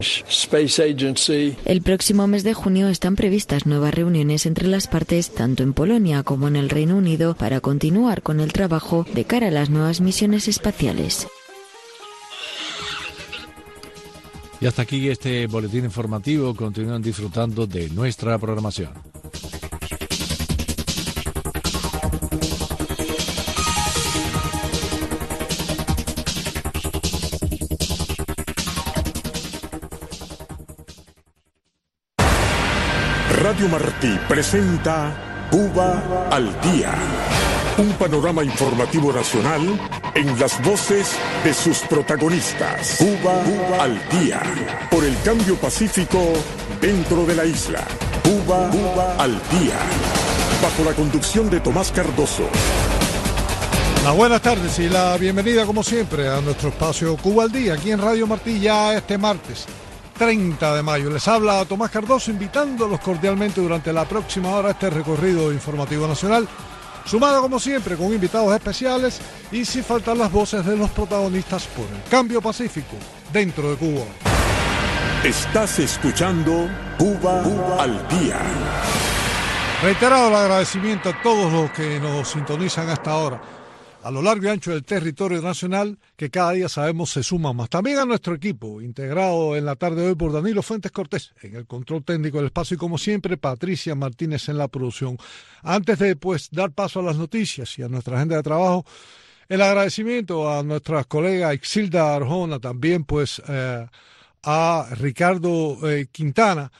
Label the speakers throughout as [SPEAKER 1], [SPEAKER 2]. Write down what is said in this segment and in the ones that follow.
[SPEAKER 1] Space Agency.
[SPEAKER 2] El próximo mes de junio están previstas nuevas reuniones entre las partes, tanto en Polonia como en el Reino Unido, para continuar con el trabajo de cara a las nuevas misiones espaciales.
[SPEAKER 3] Y hasta aquí este boletín informativo. Continúan disfrutando de nuestra programación.
[SPEAKER 4] Radio Martí presenta Cuba al Día, un panorama informativo nacional en las voces de sus protagonistas. Cuba al Día, por el cambio pacífico dentro de la isla. Cuba al Día, bajo la conducción de Tomás Cardoso.
[SPEAKER 5] Las buenas tardes y la bienvenida como siempre a nuestro espacio Cuba al Día, aquí en Radio Martí ya este martes 30 de mayo. Les habla Tomás Cardoso, invitándolos cordialmente durante la próxima hora a este recorrido informativo nacional, sumado como siempre con invitados especiales y sin faltar las voces de los protagonistas por el cambio pacífico dentro de Cuba.
[SPEAKER 4] Estás escuchando Cuba al Día.
[SPEAKER 5] Reiterado el agradecimiento a todos los que nos sintonizan hasta ahora, a lo largo y ancho del territorio nacional, que cada día sabemos se suma más. También a nuestro equipo, integrado en la tarde de hoy por Danilo Fuentes Cortés, en el control técnico del espacio, y como siempre, Patricia Martínez en la producción. Antes de dar paso a las noticias y a nuestra agenda de trabajo, el agradecimiento a nuestras colegas Ixilda Arjona, también a Ricardo Quintana,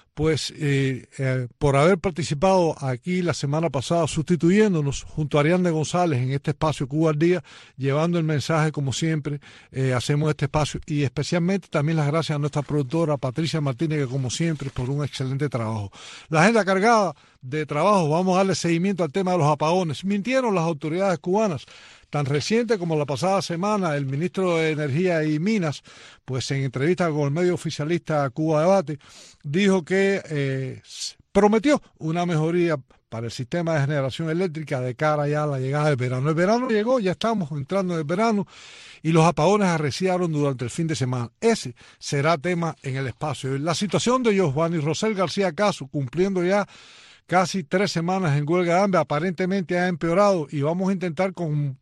[SPEAKER 5] por haber participado aquí la semana pasada sustituyéndonos junto a Ariadne González en este espacio Cuba al Día, llevando el mensaje como siempre. Hacemos este espacio, y especialmente también las gracias a nuestra productora Patricia Martínez, que como siempre por un excelente trabajo. La agenda cargada de trabajo, vamos a darle seguimiento al tema de los apagones. Mintieron las autoridades cubanas. Tan reciente como la pasada semana, el ministro de Energía y Minas, pues en entrevista con el medio oficialista Cuba Debate, dijo que prometió una mejoría para el sistema de generación eléctrica de cara ya a la llegada del verano. El verano llegó, ya estamos entrando en el verano, y los apagones arreciaron durante el fin de semana. Ese será tema en el espacio. La situación de Giovanni Rosel García Caso, cumpliendo ya casi 3 semanas en huelga de hambre, aparentemente ha empeorado, y vamos a intentar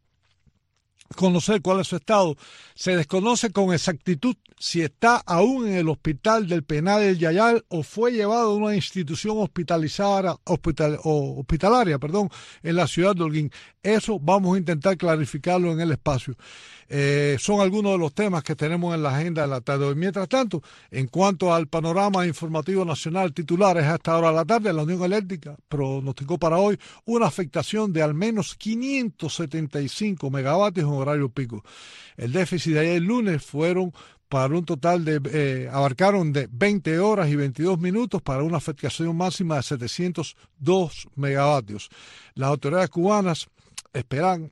[SPEAKER 5] conocer cuál es su estado. Se desconoce con exactitud si está aún en el hospital del Penal del Yayal o fue llevado a una institución hospitalaria en la ciudad de Holguín. Eso vamos a intentar clarificarlo en el espacio. Son algunos de los temas que tenemos en la agenda de la tarde. Mientras tanto, en cuanto al panorama informativo nacional, titulares a esta hora de la tarde, la Unión Eléctrica pronosticó para hoy una afectación de al menos 575 megavatios en horario pico. El déficit de ayer lunes fueron para un total abarcaron de 20 horas y 22 minutos para una afectación máxima de 702 megavatios. Las autoridades cubanas esperan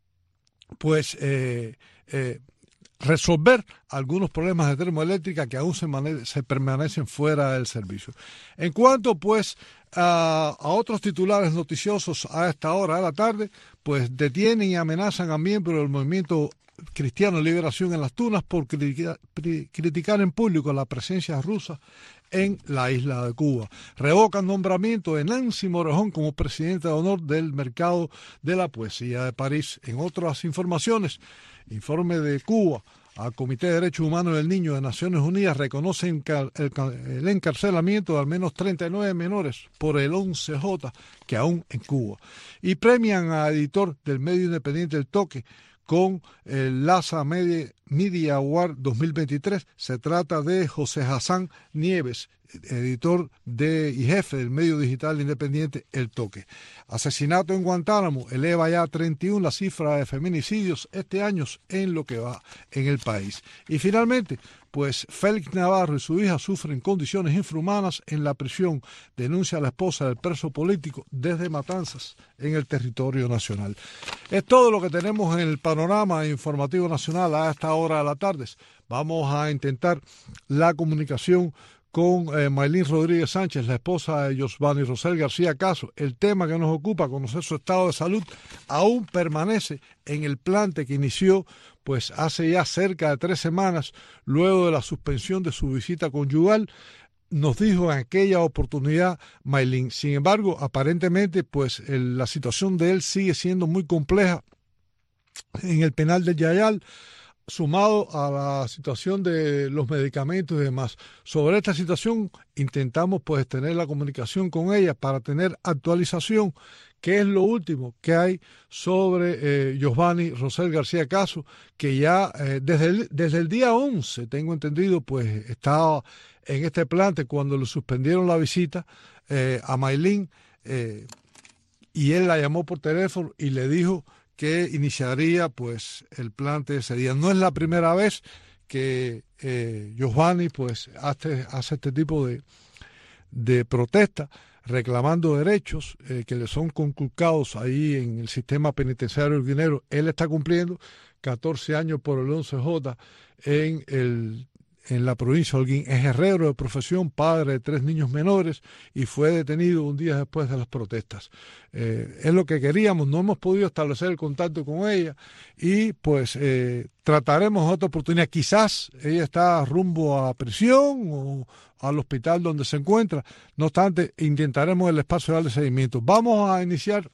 [SPEAKER 5] resolver algunos problemas de termoeléctrica que aún se permanecen fuera del servicio. En cuanto a otros titulares noticiosos a esta hora de la tarde, pues detienen y amenazan a miembros del movimiento Cristiano de Liberación en las Tunas por criticar en público la presencia rusa en la isla de Cuba. Revocan nombramiento de Nancy Morejón como presidenta de honor del Mercado de la Poesía de París. En otras informaciones, informe de Cuba al Comité de Derechos Humanos del Niño de Naciones Unidas reconoce el encarcelamiento de al menos 39 menores por el 11J que aún en Cuba. Y premian a editor del medio independiente El Toque con el LASA Media Award 2023. Se trata de José Hassan Nieves, editor y jefe del medio digital independiente El Toque. Asesinato en Guantánamo eleva ya a 31 la cifra de feminicidios este año en lo que va en el país. Y finalmente, pues Félix Navarro y su hija sufren condiciones infrahumanas en la prisión. Denuncia a la esposa del preso político desde matanzas en el territorio nacional. Es todo lo que tenemos en el panorama informativo nacional a esta hora de la tarde. Vamos a intentar la comunicación con Maylin Rodríguez Sánchez, la esposa de Josvani Rosel García Caso. El tema que nos ocupa, conocer su estado de salud, aún permanece en el plante que inició pues hace ya cerca de 3 semanas, luego de la suspensión de su visita conyugal. Nos dijo en aquella oportunidad Maylin. Sin embargo, aparentemente, pues la situación de él sigue siendo muy compleja en el penal del Yayal, sumado a la situación de los medicamentos y demás. Sobre esta situación intentamos pues tener la comunicación con ella para tener actualización, que es lo último que hay sobre Josvani Rosel García Caso, que ya desde el día 11, tengo entendido, pues estaba en este plante cuando le suspendieron la visita a Maylin, y él la llamó por teléfono y le dijo que iniciaría pues el plante ese día. No es la primera vez que Josvani pues hace este tipo de protesta reclamando derechos que le son conculcados ahí en el sistema penitenciario guinero. Él está cumpliendo 14 años por el 11J en la provincia de Holguín. Es herrero de profesión, padre de 3 niños menores, y fue detenido un día después de las protestas. Es lo que queríamos, no hemos podido establecer el contacto con ella y pues trataremos otra oportunidad. Quizás ella está rumbo a prisión o al hospital donde se encuentra. No obstante, intentaremos el espacio de darle seguimiento. Vamos a iniciar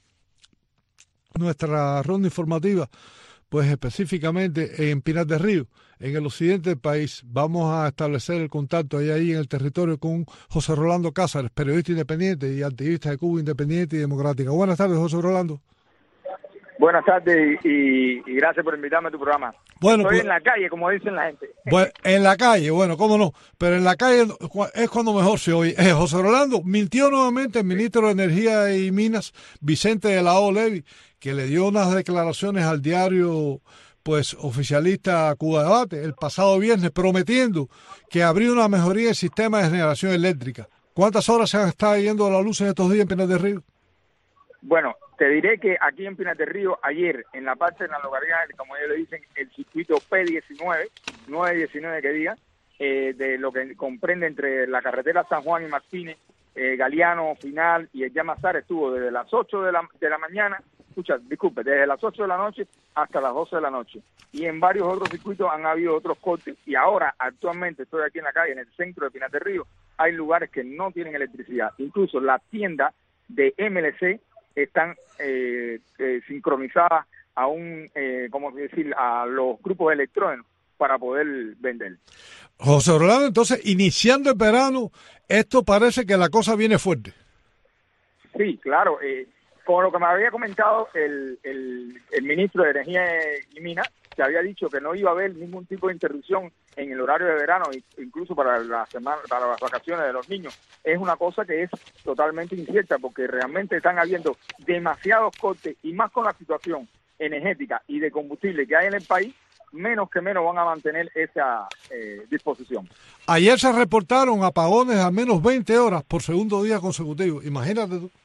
[SPEAKER 5] nuestra ronda informativa pues específicamente en Pinar del Río, en el occidente del país. Vamos a establecer el contacto ahí en el territorio con José Rolando Cázares, periodista independiente y activista de Cuba Independiente y Democrática. Buenas tardes, José Rolando.
[SPEAKER 6] Buenas tardes y gracias por invitarme a tu programa.
[SPEAKER 5] Bueno,
[SPEAKER 6] estoy
[SPEAKER 5] pues,
[SPEAKER 6] en la calle, como dicen la gente.
[SPEAKER 5] Bueno, en la calle, bueno, cómo no, pero en la calle es cuando mejor se oye. José Rolando, mintió nuevamente el ministro de Energía y Minas, Vicente de la O. Levy, que le dio unas declaraciones al diario pues oficialista Cuba Debate el pasado viernes, prometiendo que habría una mejoría del sistema de generación eléctrica. ¿Cuántas horas se han estado yendo a la luz en estos días en Pinar del Río?
[SPEAKER 6] Bueno, te diré que aquí en Pinar del Río, ayer, en la parte de la localidad, como ellos le dicen, el circuito P19, 919 que diga, de lo que comprende entre la carretera San Juan y Martínez, Galeano, Final y el Yamazar, estuvo desde las 8 de la mañana, desde las 8 de la noche hasta las 12 de la noche. Y en varios otros circuitos han habido otros cortes, y ahora, actualmente, estoy aquí en la calle, en el centro de Pinar del Río, hay lugares que no tienen electricidad. Incluso las tiendas de MLC están sincronizadas a a los grupos electrónicos para poder vender.
[SPEAKER 5] José Orlando, entonces, iniciando el verano, esto parece que la cosa viene fuerte.
[SPEAKER 6] Sí, claro. Con lo que me había comentado el ministro de Energía y Minas, que había dicho que no iba a haber ningún tipo de interrupción en el horario de verano, incluso para la semana, para las vacaciones de los niños. Es una cosa que es totalmente incierta, porque realmente están habiendo demasiados cortes, y más con la situación energética y de combustible que hay en el país, menos que menos van a mantener esa disposición.
[SPEAKER 5] Ayer se reportaron apagones a menos 20 horas por segundo día consecutivo. Imagínate tú.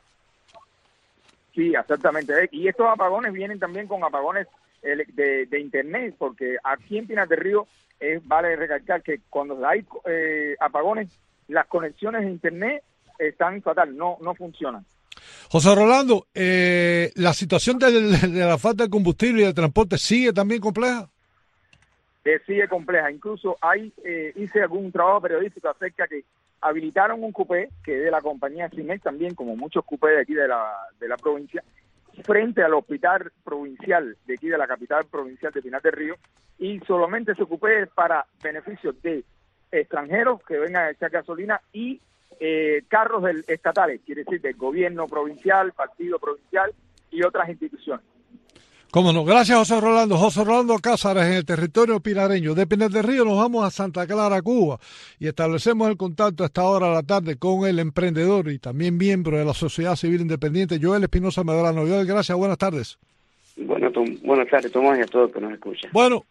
[SPEAKER 6] Sí, exactamente. Y estos apagones vienen también con apagones de internet, porque aquí en Pinar del Río vale recalcar que cuando hay apagones, las conexiones de internet están fatal, no funcionan.
[SPEAKER 5] José Rolando, ¿la situación de la falta de combustible y de transporte sigue también compleja?
[SPEAKER 6] Sigue compleja. Incluso hice algún trabajo periodístico acerca que habilitaron un cupé que es de la compañía Cimex también, como muchos cupés de aquí de la provincia, frente al hospital provincial de aquí de la capital provincial de Pinar del Río, y solamente ese cupé es para beneficios de extranjeros que vengan a echar gasolina y carros estatales, quiere decir del gobierno provincial, partido provincial y otras instituciones.
[SPEAKER 5] Cómo no. Gracias, José Rolando. José Rolando Cázares, en el territorio pinareño. De Pinar del Río nos vamos a Santa Clara, Cuba, y establecemos el contacto a esta hora de la tarde con el emprendedor y también miembro de la Sociedad Civil Independiente, Joel Espinosa Medrano. Joel, gracias, buenas tardes.
[SPEAKER 7] Buenas tardes, Tomás, y a todos que nos escuchan.
[SPEAKER 5] Bueno,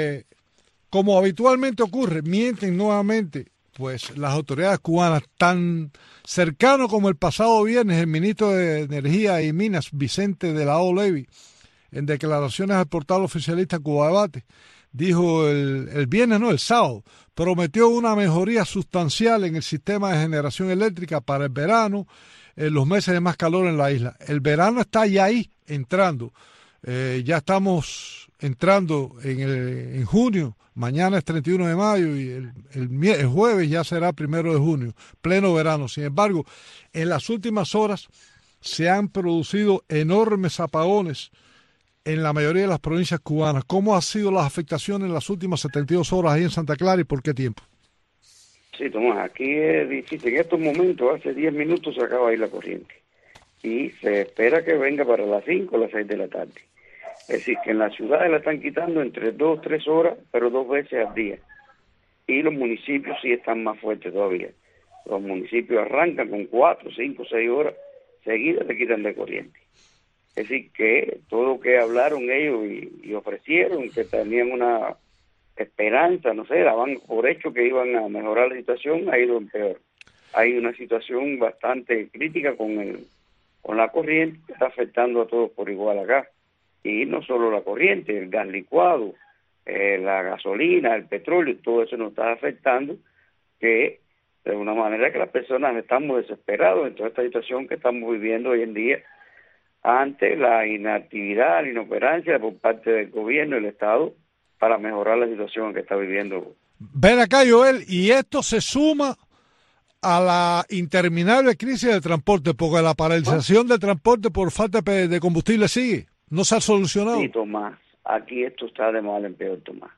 [SPEAKER 5] como habitualmente ocurre, mienten nuevamente pues las autoridades cubanas. Tan cercano como el pasado viernes, el ministro de Energía y Minas, Vicente de la O. Levy, en declaraciones al portal oficialista Cuba Debate, dijo el viernes, no, el sábado, prometió una mejoría sustancial en el sistema de generación eléctrica para el verano, en los meses de más calor en la isla. El verano está ya ahí entrando. Ya estamos entrando en junio. Mañana es 31 de mayo y el jueves ya será 1 de junio, pleno verano. Sin embargo, en las últimas horas se han producido enormes apagones en la mayoría de las provincias cubanas. ¿Cómo han sido las afectaciones en las últimas 72 horas ahí en Santa Clara y por qué tiempo?
[SPEAKER 7] Sí, Tomás, aquí es difícil. En estos momentos, hace 10 minutos se acaba de ir la corriente. Y se espera que venga para las 5 o las 6 de la tarde. Es decir, que en las ciudades la están quitando entre 2 o 3 horas, pero 2 veces al día. Y los municipios sí están más fuertes todavía. Los municipios arrancan con 4, 5, 6 horas seguidas, le quitan de corriente. Es decir, que todo lo que hablaron ellos y ofrecieron, que tenían una esperanza, no sé, daban por hecho que iban a mejorar la situación, ha ido en peor. Hay una situación bastante crítica con la corriente, que está afectando a todos por igual acá. Y no solo la corriente, el gas licuado, la gasolina, el petróleo, todo eso nos está afectando, que de una manera que las personas estamos desesperados en toda esta situación que estamos viviendo hoy en día ante la inactividad, la inoperancia por parte del gobierno y del Estado para mejorar la situación que está viviendo.
[SPEAKER 5] Ven acá, Joel, y esto se suma a la interminable crisis del transporte, porque la paralización del transporte por falta de combustible sigue. ¿No se ha solucionado?
[SPEAKER 7] Sí, Tomás, aquí esto está de mal en peor, Tomás.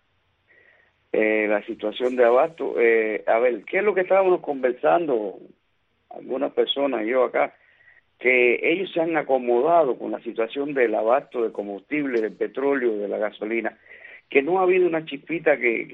[SPEAKER 7] La situación de abasto, a ver, ¿qué es lo que estábamos conversando algunas personas, yo acá? Que ellos se han acomodado con la situación del abasto de combustible, del petróleo, de la gasolina, que no ha habido una chispita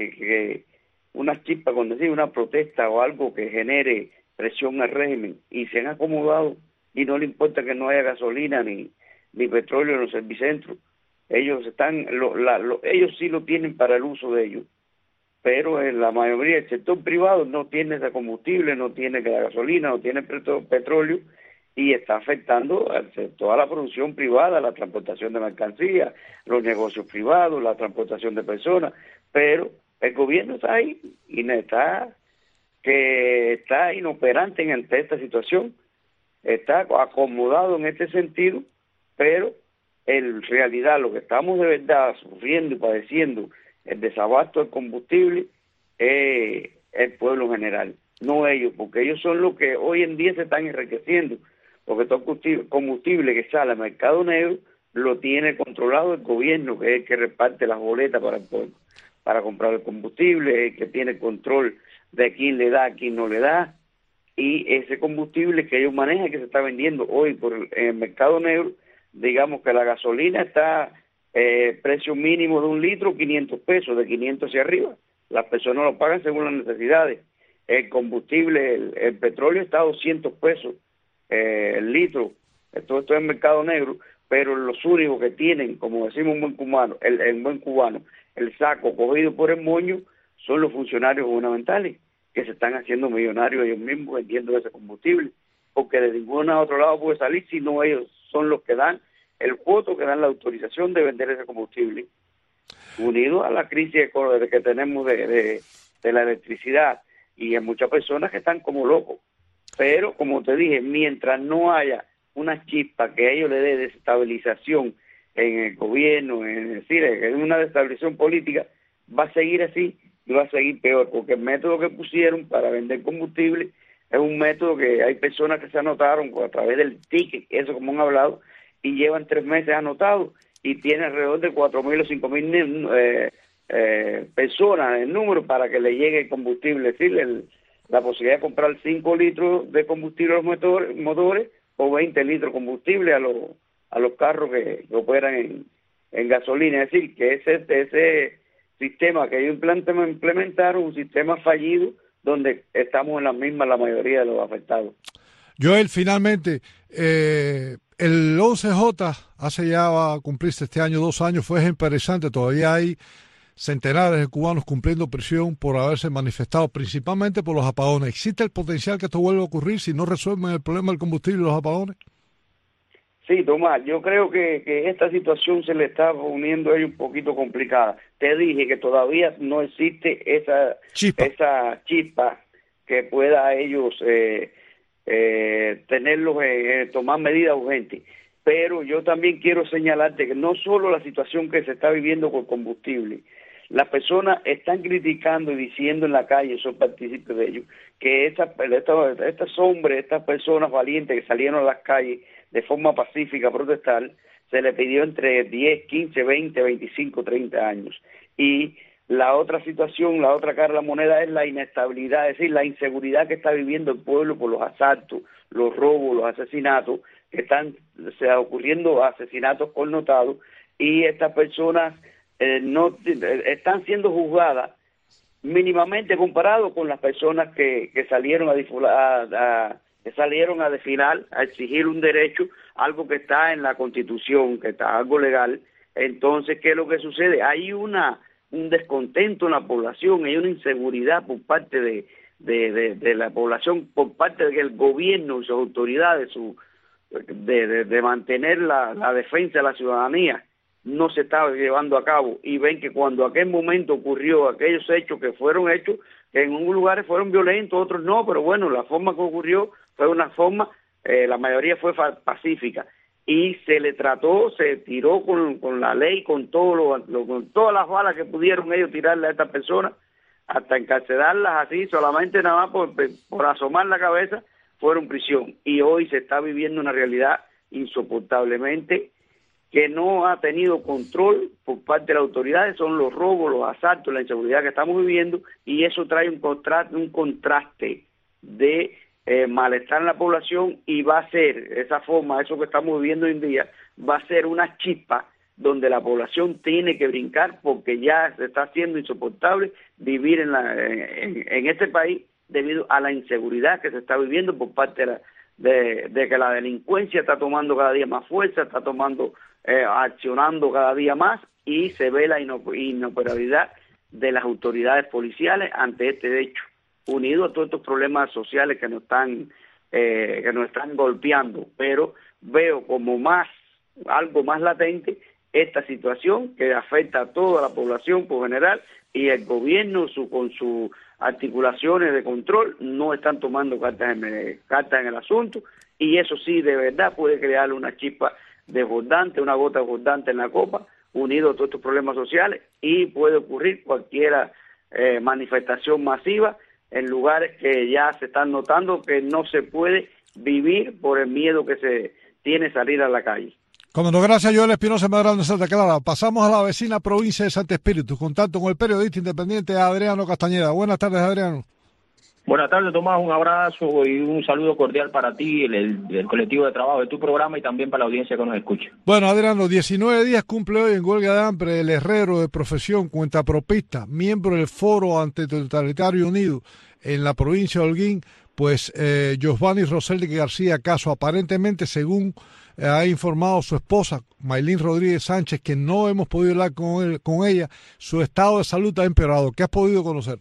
[SPEAKER 7] una chispa, cuando decir una protesta o algo que genere presión al régimen, y se han acomodado y no le importa que no haya gasolina ni petróleo en los servicentros. Ellos ellos sí lo tienen para el uso de ellos, pero en la mayoría del sector privado no tiene ese combustible, no tiene la gasolina, no tiene petróleo, y está afectando toda la producción privada, la transportación de mercancías, los negocios privados, la transportación de personas, pero el gobierno está ahí y está inoperante ante esta situación, está acomodado en este sentido, pero en realidad lo que estamos de verdad sufriendo y padeciendo el desabasto del combustible es el pueblo en general, no ellos, porque ellos son los que hoy en día se están enriqueciendo, porque todo combustible que sale al mercado negro lo tiene controlado el gobierno, que es el que reparte las boletas para el pueblo, para comprar el combustible, el que tiene control de quién le da, a quién no le da, y ese combustible que ellos manejan, que se está vendiendo hoy en el mercado negro, digamos que la gasolina está precio mínimo de 1 litro, 500 pesos, de 500 hacia arriba. Las personas lo pagan según las necesidades. El combustible, el petróleo está a 200 pesos el litro. Todo esto es el mercado negro, pero los únicos que tienen, como decimos un buen cubano, el buen cubano, el saco cogido por el moño, son los funcionarios gubernamentales, que se están haciendo millonarios ellos mismos vendiendo ese combustible, porque de ningún otro lado puede salir, sino ellos son los que dan el voto, que dan la autorización de vender ese combustible, unido a la crisis que tenemos de la electricidad, y hay muchas personas que están como locos. Pero, como te dije, mientras no haya una chispa que a ellos le dé desestabilización en el gobierno, es decir, en una desestabilización política, va a seguir así y va a seguir peor, porque el método que pusieron para vender combustible es un método que hay personas que se anotaron a través del ticket, eso como han hablado, y llevan 3 meses anotados y tiene alrededor de 4.000 o 5.000 personas en número para que le llegue el combustible, es decir, la posibilidad de comprar 5 litros de combustible a los motores o 20 litros de combustible a los carros que operan en gasolina. Es decir, que ese sistema que ellos implementaron, un sistema fallido, donde estamos en la misma la mayoría de los afectados.
[SPEAKER 5] Joel, finalmente, el 11J hace ya va a cumplirse este año 2 años, fue interesante, todavía hay centenares de cubanos cumpliendo prisión por haberse manifestado, principalmente por los apagones. ¿Existe el potencial que esto vuelva a ocurrir si no resuelven el problema del combustible y los apagones?
[SPEAKER 7] Sí, Tomás, yo creo que esta situación se le está poniendo a ellos un poquito complicada. Te dije que todavía no existe esa chispa que pueda ellos tenerlos, tomar medidas urgentes. Pero yo también quiero señalarte que no solo la situación que se está viviendo con combustible, las personas están criticando y diciendo en la calle, son partícipes de ello, que estos hombres, estas personas valientes que salieron a las calles de forma pacífica a protestar, se le pidió entre 10, 15, 20, 25, 30 años. Y la otra situación, la otra cara de la moneda es la inestabilidad, es decir, la inseguridad que está viviendo el pueblo por los asaltos, los robos, los asesinatos, que están ocurriendo asesinatos connotados, y estas personas no están siendo juzgadas mínimamente comparado con las personas que salieron que salieron a desfilar, a exigir un derecho, algo que está en la Constitución, que está algo legal. Entonces, ¿qué es lo que sucede? Hay un descontento en la población, hay una inseguridad por parte de la población, por parte del gobierno y sus autoridades, de mantener la defensa de la ciudadanía. No se estaba llevando a cabo, y ven que cuando aquel momento ocurrió, aquellos hechos que fueron hechos, que en unos lugares fueron violentos, otros no, pero bueno, la forma que ocurrió fue una forma, la mayoría fue pacífica, y se le trató, se tiró con la ley, con con todas las balas que pudieron ellos tirarle a estas personas, hasta encarcelarlas así, solamente nada más por asomar la cabeza, fueron prisión. Y hoy se está viviendo una realidad insoportablemente que no ha tenido control por parte de las autoridades, son los robos, los asaltos, la inseguridad que estamos viviendo, y eso trae un contraste de malestar en la población, y va a ser esa forma, eso que estamos viviendo hoy en día, va a ser una chispa donde la población tiene que brincar, porque ya se está haciendo insoportable vivir en este país debido a la inseguridad que se está viviendo por parte de que la delincuencia está tomando cada día más fuerza, está accionando cada día más, y se ve la inoperabilidad de las autoridades policiales ante este hecho, unido a todos estos problemas sociales que nos están golpeando. Pero veo como algo más latente esta situación que afecta a toda la población por general, y el gobierno con sus articulaciones de control no están tomando cartas en el asunto, y eso sí de verdad puede crear una chispa desbordante, una gota desbordante en la copa, unido a todos estos problemas sociales, y puede ocurrir cualquier manifestación masiva en lugares que ya se están notando que no se puede vivir por el miedo que se tiene salir a la calle.
[SPEAKER 5] Como no, gracias, Joel Espinosa Medrano de Santa Clara. Pasamos a la vecina provincia de Santo Espíritu, contacto con el periodista independiente Adriano Castañeda. Buenas tardes, Adriano.
[SPEAKER 8] Buenas tardes, Tomás. Un abrazo y un saludo cordial para ti, el colectivo de trabajo de tu programa, y también para la audiencia que nos escucha. Bueno,
[SPEAKER 5] Adriano, 19 días cumple hoy en huelga de hambre el herrero de profesión, cuentapropista, miembro del Foro Antitotalitario Unido en la provincia de Holguín, pues Josvani Roseli García Caso. Aparentemente, según ha informado su esposa, Maylin Rodríguez Sánchez, que no hemos podido hablar con ella, su estado de salud ha empeorado. ¿Qué has podido conocer?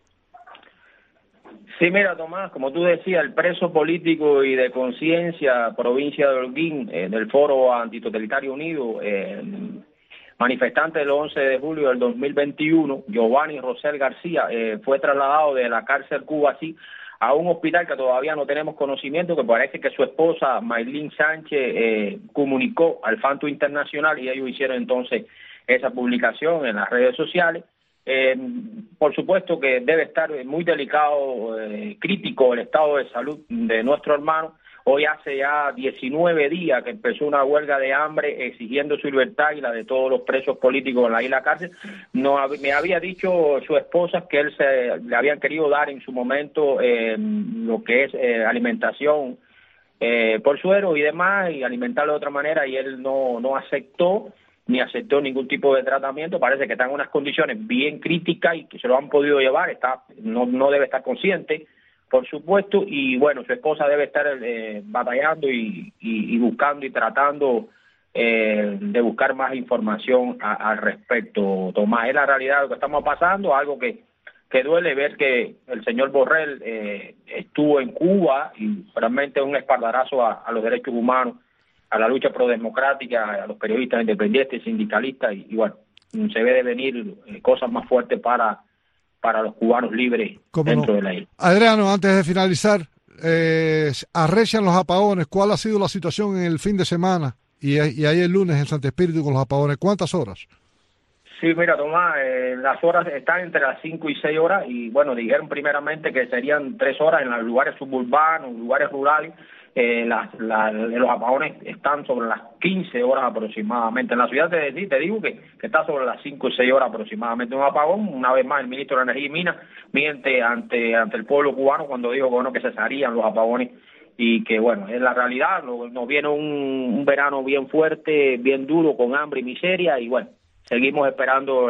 [SPEAKER 8] Sí, mira, Tomás, como tú decías, el preso político y de conciencia, provincia de Holguín, del Foro Antitotalitario Unido, manifestante del 11 de julio del 2021, Josvani Roseli García, fue trasladado de la cárcel Cuba así a un hospital que todavía no tenemos conocimiento, que parece que su esposa, Maylin Sánchez, comunicó al Fanto Internacional, y ellos hicieron entonces esa publicación en las redes sociales. Por supuesto que debe estar muy delicado, crítico el estado de salud de nuestro hermano. Hoy hace ya 19 días que empezó una huelga de hambre exigiendo su libertad y la de todos los presos políticos en la isla cárcel. Me había dicho su esposa que le habían querido dar en su momento lo que es alimentación por suero y demás, y alimentarlo de otra manera, y él no aceptó ningún tipo de tratamiento. Parece que está en unas condiciones bien críticas y que se lo han podido llevar. No debe estar consciente, por supuesto, y bueno, su esposa debe estar batallando y buscando y tratando de buscar más información al respecto. Tomás, es la realidad de lo que estamos pasando, algo que duele ver que el señor Borrell estuvo en Cuba, y realmente un espaldarazo a los derechos humanos la lucha prodemocrática, a los periodistas independientes, sindicalistas, y bueno, se ve de venir cosas más fuertes para los cubanos libres dentro de la isla.
[SPEAKER 5] Adriano, antes de finalizar, arrecian los apagones. ¿Cuál ha sido la situación en el fin de semana y ayer lunes en Santo Espíritu con los apagones? ¿Cuántas horas?
[SPEAKER 8] Sí, mira, Tomás, las horas están entre las 5 y 6 horas y bueno, dijeron primeramente que serían 3 horas en los lugares suburbanos, lugares rurales. Los apagones están sobre las 15 horas aproximadamente. En la ciudad te digo que está sobre las 5 y 6 horas aproximadamente. Un apagón, una vez más el ministro de Energía y Minas miente ante el pueblo cubano cuando dijo que, bueno, que cesarían los apagones y que bueno, en la realidad nos viene un verano bien fuerte, bien duro, con hambre y miseria y bueno, seguimos esperando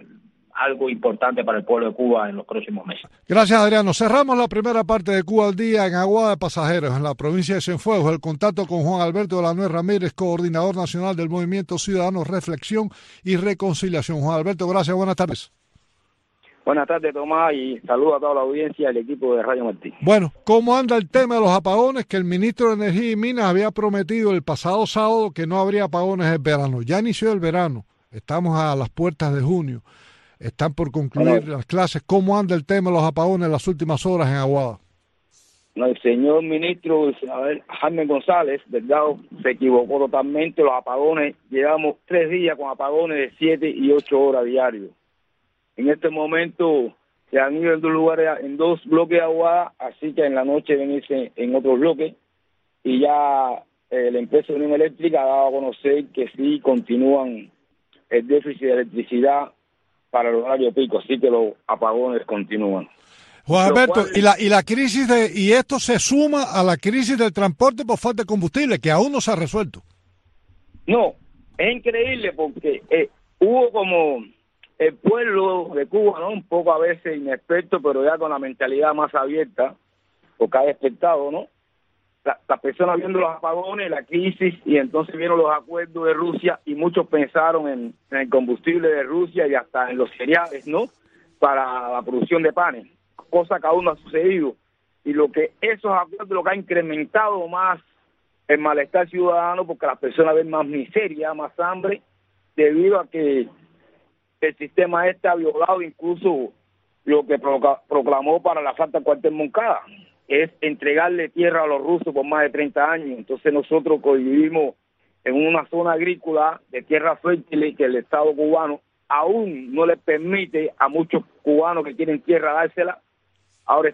[SPEAKER 8] algo importante para el pueblo de Cuba en los próximos meses.
[SPEAKER 5] Gracias, Adriano. Cerramos la primera parte de Cuba al Día en Aguada de Pasajeros, en la provincia de Cienfuegos. El contacto con Juan Alberto de la Nuez Ramírez, coordinador nacional del Movimiento Ciudadano Reflexión y Reconciliación. Juan Alberto, gracias, buenas tardes.
[SPEAKER 9] Buenas tardes, Tomás, y saludo a toda la audiencia y al equipo de Radio Martí.
[SPEAKER 5] Bueno, ¿cómo anda el tema de los apagones? Que el ministro de Energía y Minas había prometido el pasado sábado que no habría apagones el verano. Ya inició el verano, estamos a las puertas de junio. Están por concluir las clases. ¿Cómo anda el tema de los apagones en las últimas horas en Aguada?
[SPEAKER 9] No, el señor ministro Jaime González Delgado se equivocó totalmente. Los apagones, llevamos 3 días con apagones de 7 y 8 horas diarios. En este momento se han ido en 2 lugares, en 2 bloques de Aguada, así que en la noche venirse en otros bloques. Y ya la empresa de Unión Eléctrica ha dado a conocer que sí continúan el déficit de electricidad para el horario pico, así que los apagones continúan.
[SPEAKER 5] Juan Alberto, y la crisis y esto se suma a la crisis del transporte por falta de combustible, que aún no se ha resuelto.
[SPEAKER 9] No, es increíble porque hubo como el pueblo de Cuba, ¿no? Un poco a veces inexperto, pero ya con la mentalidad más abierta, porque ha despertado, ¿no? Las personas viendo los apagones, la crisis, y entonces vieron los acuerdos de Rusia y muchos pensaron en el combustible de Rusia y hasta en los cereales, ¿no? Para la producción de panes, cosa que aún no ha sucedido. Y esos acuerdos lo que ha incrementado más el malestar ciudadano, porque las personas ven más miseria, más hambre, debido a que el sistema ha violado incluso lo que proclamó para la falta del cuartel Moncada, es entregarle tierra a los rusos por más de 30 años. Entonces nosotros vivimos en una zona agrícola de tierra fértil que el Estado cubano aún no le permite a muchos cubanos que tienen tierra dársela, ahora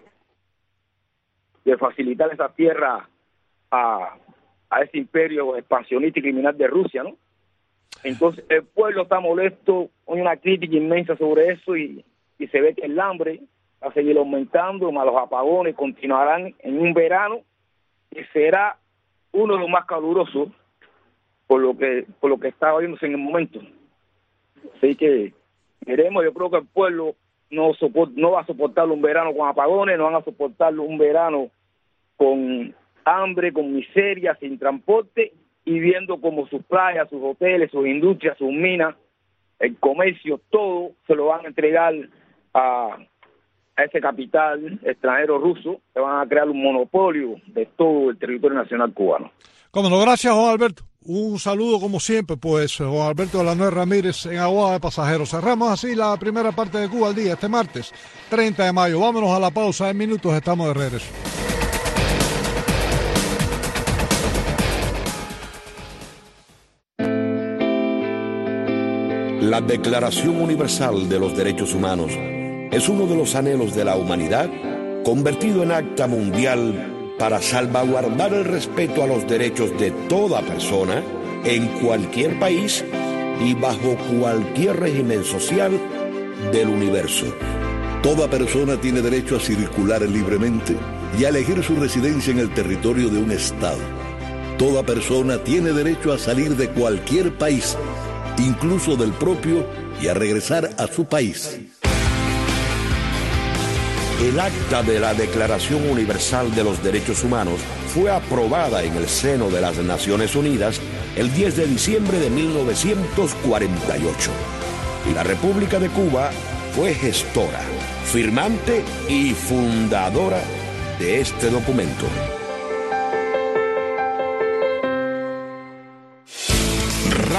[SPEAKER 9] de facilitar esa tierra a ese imperio expansionista y criminal de Rusia, ¿no? Entonces el pueblo está molesto, hay una crítica inmensa sobre eso y se ve que el hambre va a seguir aumentando, más los apagones continuarán en un verano que será uno de los más calurosos por lo que está viéndose en el momento. Así que veremos, yo creo que el pueblo no va a soportar un verano con apagones, no van a soportar un verano con hambre, con miseria, sin transporte, y viendo como sus playas, sus hoteles, sus industrias, sus minas, el comercio, todo se lo van a entregar a ese capital extranjero ruso, que van a crear un monopolio de todo el territorio nacional cubano.
[SPEAKER 5] Cómo no, gracias, Juan Alberto. Un saludo como siempre, pues, Juan Alberto de la Nuez Ramírez en Aguada de Pasajeros. Cerramos así la primera parte de Cuba al Día, este martes 30 de mayo. Vámonos a la pausa, en minutos estamos de regreso.
[SPEAKER 10] La Declaración Universal de los Derechos Humanos es uno de los anhelos de la humanidad convertido en acta mundial para salvaguardar el respeto a los derechos de toda persona en cualquier país y bajo cualquier régimen social del universo.
[SPEAKER 11] Toda persona tiene derecho a circular libremente y a elegir su residencia en el territorio de un estado. Toda persona tiene derecho a salir de cualquier país, incluso del propio, y a regresar a su país.
[SPEAKER 10] El acta de la Declaración Universal de los Derechos Humanos fue aprobada en el seno de las Naciones Unidas el 10 de diciembre de 1948. Y la República de Cuba fue gestora, firmante y fundadora de este documento.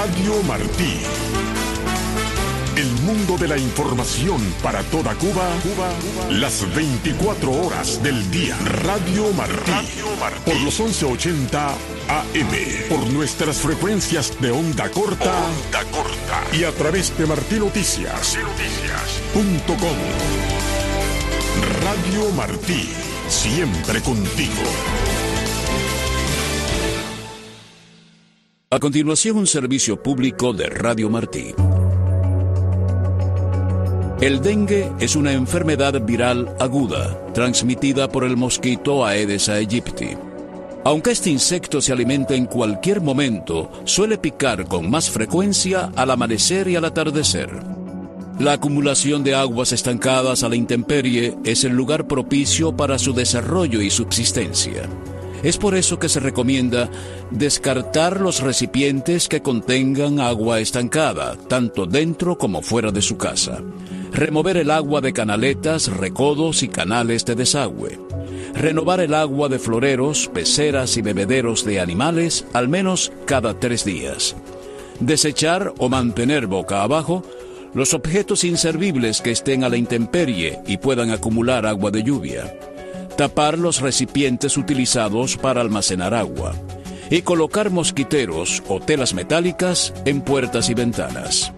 [SPEAKER 4] Radio Martí. El mundo de la información para toda Cuba, las 24 horas del día. Radio Martí. Por los 1180 AM. Por nuestras frecuencias de onda corta. Y a través de martinoticias.com. Radio Martí. Siempre contigo.
[SPEAKER 12] A continuación, un servicio público de Radio Martí. El dengue es una enfermedad viral aguda, transmitida por el mosquito Aedes aegypti. Aunque este insecto se alimenta en cualquier momento, suele picar con más frecuencia al amanecer y al atardecer. La acumulación de aguas estancadas a la intemperie es el lugar propicio para su desarrollo y subsistencia. Es por eso que se recomienda descartar los recipientes que contengan agua estancada, tanto dentro como fuera de su casa. Remover el agua de canaletas, recodos y canales de desagüe. Renovar el agua de floreros, peceras y bebederos de animales al menos cada 3 días. Desechar o mantener boca abajo los objetos inservibles que estén a la intemperie y puedan acumular agua de lluvia. Tapar los recipientes utilizados para almacenar agua. Y colocar mosquiteros o telas metálicas en puertas y ventanas.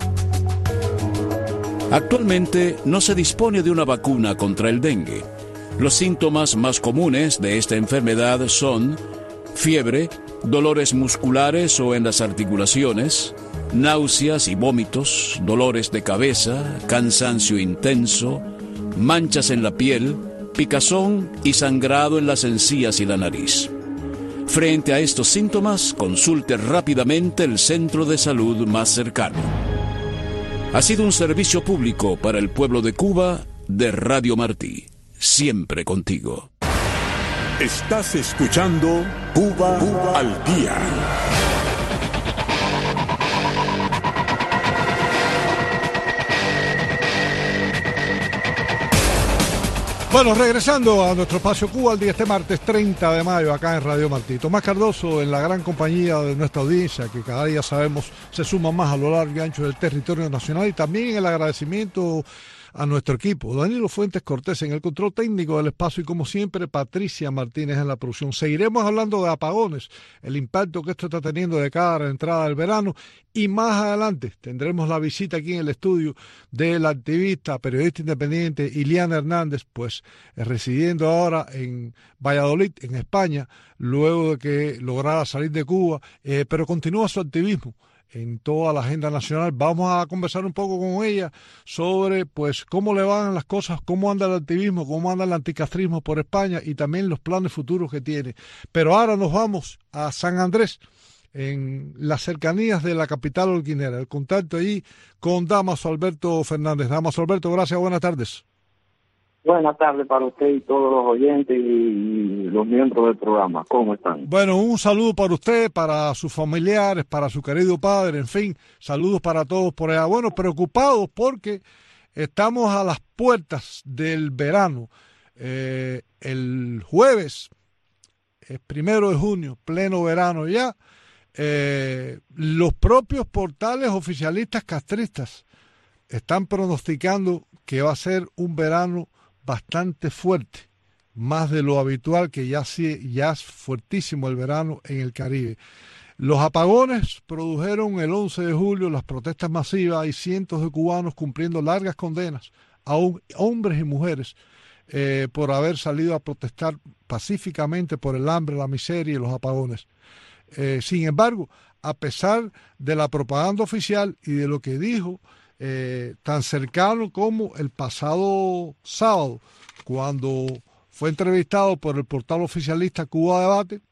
[SPEAKER 12] Actualmente no se dispone de una vacuna contra el dengue. Los síntomas más comunes de esta enfermedad son fiebre, dolores musculares o en las articulaciones, náuseas y vómitos, dolores de cabeza, cansancio intenso, manchas en la piel, picazón y sangrado en las encías y la nariz. Frente a estos síntomas, consulte rápidamente el centro de salud más cercano. Ha sido un servicio público para el pueblo de Cuba de Radio Martí. Siempre contigo.
[SPEAKER 4] Estás escuchando Cuba al Día.
[SPEAKER 5] Bueno, regresando a nuestro espacio Cuba al Día este martes 30 de mayo acá en Radio Martí. Tomás Cardoso en la gran compañía de nuestra audiencia que cada día sabemos se suma más a lo largo y ancho del territorio nacional, y también el agradecimiento a nuestro equipo. Danilo Fuentes Cortés en el control técnico del espacio y como siempre Patricia Martínez en la producción. Seguiremos hablando de apagones, el impacto que esto está teniendo de cara a la entrada del verano, y más adelante tendremos la visita aquí en el estudio de la activista, periodista independiente Iliana Hernández, pues residiendo ahora en Valladolid, en España, luego de que lograra salir de Cuba, pero continúa su activismo en toda la agenda nacional. Vamos a conversar un poco con ella sobre pues cómo le van las cosas, cómo anda el activismo, cómo anda el anticastrismo por España y también los planes futuros que tiene. Pero ahora nos vamos a San Andrés, en las cercanías de la capital holguinera. El contacto allí con Damaso Alberto Fernández. Damaso Alberto, gracias, buenas tardes.
[SPEAKER 13] Buenas tardes para usted y todos los oyentes y los miembros del programa. ¿Cómo están?
[SPEAKER 5] Bueno, un saludo para usted, para sus familiares, para su querido padre, en fin, saludos para todos por allá. Bueno, preocupados porque estamos a las puertas del verano. El jueves, el 1 de junio, pleno verano ya, los propios portales oficialistas castristas están pronosticando que va a ser un verano bastante fuerte, más de lo habitual, que ya es fuertísimo el verano en el Caribe. Los apagones produjeron el 11 de julio las protestas masivas y cientos de cubanos cumpliendo largas condenas, aún hombres y mujeres, por haber salido a protestar pacíficamente por el hambre, la miseria y los apagones. Sin embargo, a pesar de la propaganda oficial y de lo que dijo, tan cercano como el pasado sábado, cuando fue entrevistado por el portal oficialista Cuba Debate,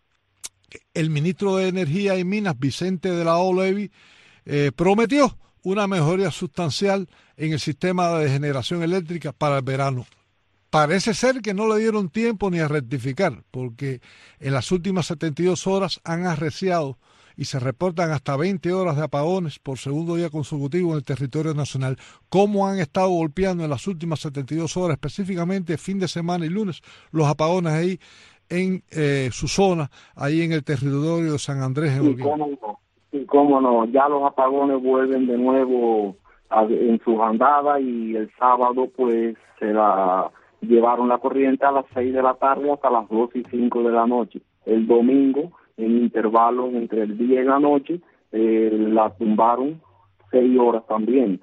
[SPEAKER 5] el ministro de Energía y Minas, Vicente de la O. Levi, prometió una mejoría sustancial en el sistema de generación eléctrica para el verano. Parece ser que no le dieron tiempo ni a rectificar, porque en las últimas 72 horas han arreciado y se reportan hasta 20 horas de apagones por segundo día consecutivo en el territorio nacional. ¿Cómo han estado golpeando en las últimas 72 horas, específicamente fin de semana y lunes, los apagones ahí en su zona, ahí en el territorio de San Andrés? En
[SPEAKER 13] sí, Y cómo no, ya los apagones vuelven de nuevo en sus andadas, y el sábado pues se la llevaron la corriente a las 6 de la tarde hasta las 2 y 5 de la noche. El domingo, en intervalos entre el día y la noche, la tumbaron 6 horas también.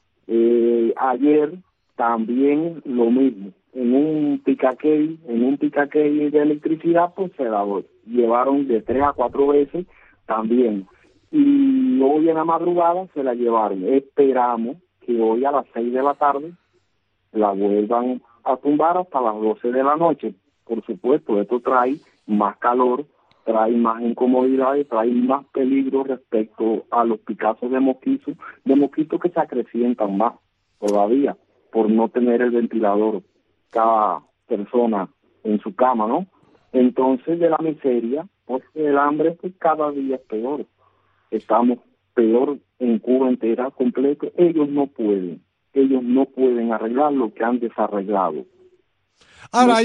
[SPEAKER 13] Ayer también lo mismo, en un picaquey de electricidad, pues se la llevaron de 3 a 4 veces también. Y hoy en la madrugada se la llevaron. Esperamos que hoy a las 6 de la tarde la vuelvan a tumbar hasta las 12 de la noche. Por supuesto, esto trae más calor, trae más incomodidades, trae más peligro respecto a los picazos de mosquitos que se acrecientan más todavía por no tener el ventilador cada persona en su cama, ¿no? Entonces, de la miseria, pues el hambre pues cada día es peor. Estamos peor en Cuba entera, completo. Ellos no pueden arreglar lo que han desarreglado.
[SPEAKER 5] Ahora,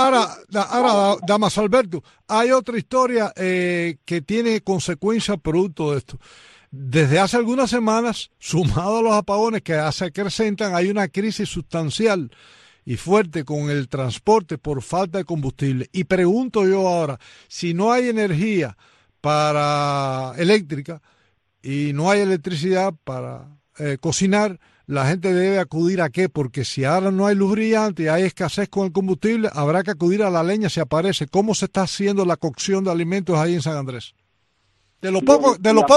[SPEAKER 5] Damaso Alberto, hay otra historia que tiene consecuencias producto de esto. Desde hace algunas semanas, sumado a los apagones que se acrecentan, hay una crisis sustancial y fuerte con el transporte por falta de combustible. Y pregunto yo ahora, si no hay energía eléctrica y no hay electricidad para cocinar, la gente debe acudir ¿a qué? Porque si ahora no hay luz brillante y hay escasez con el combustible, habrá que acudir a la leña si aparece. ¿Cómo se está haciendo la cocción de alimentos ahí en San Andrés? De lo poco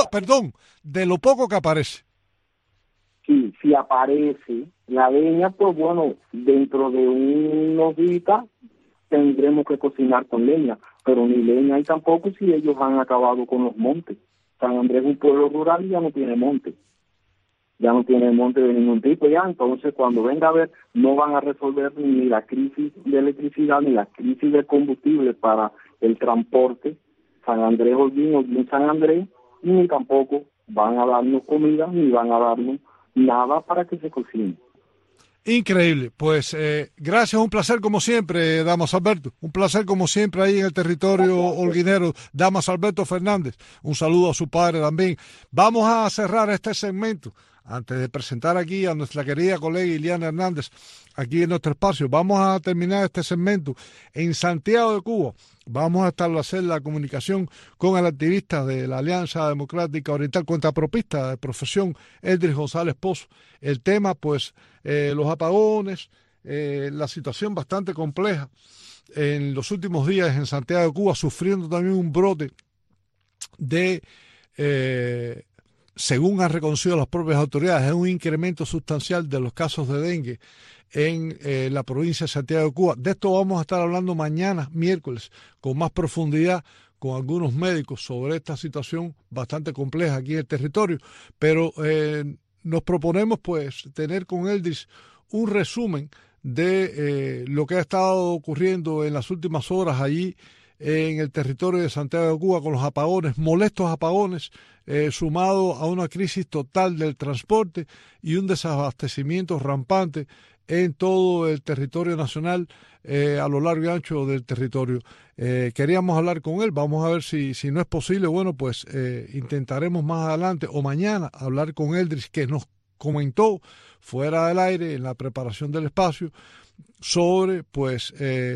[SPEAKER 5] que aparece.
[SPEAKER 13] Sí, si aparece la leña, pues bueno, dentro de unos días tendremos que cocinar con leña, pero ni leña hay tampoco si ellos han acabado con los montes. San Andrés es un pueblo rural y ya no tiene monte. Ya no tiene monte de ningún tipo ya, entonces cuando venga a ver no van a resolver ni la crisis de electricidad ni la crisis de combustible para el transporte San Andrés Holguín San Andrés, ni tampoco van a darnos comida ni van a darnos nada para que se cocine.
[SPEAKER 5] Increíble, pues gracias, un placer como siempre, Damaso Alberto, un placer como siempre ahí en el territorio holguinero, Damaso Alberto Fernández, un saludo a su padre también. Vamos a cerrar este segmento, antes de presentar aquí a nuestra querida colega Iliana Hernández, aquí en nuestro espacio. Vamos a terminar este segmento en Santiago de Cuba. Vamos a establecer la comunicación con el activista de la Alianza Democrática Oriental, contrapropista de profesión, Eldris González Pozo. El tema, pues, los apagones, la situación bastante compleja en los últimos días en Santiago de Cuba, sufriendo también un brote de, según han reconocido las propias autoridades, es un incremento sustancial de los casos de dengue en la provincia de Santiago de Cuba. De esto vamos a estar hablando mañana, miércoles, con más profundidad con algunos médicos sobre esta situación bastante compleja aquí en el territorio, pero nos proponemos pues tener con Eldris un resumen de lo que ha estado ocurriendo en las últimas horas allí en el territorio de Santiago de Cuba con los apagones, molestos apagones, sumado a una crisis total del transporte y un desabastecimiento rampante en todo el territorio nacional, a lo largo y ancho del territorio. Queríamos hablar con él, vamos a ver si no es posible, bueno, pues intentaremos más adelante o mañana hablar con Eldris, que nos comentó fuera del aire en la preparación del espacio sobre pues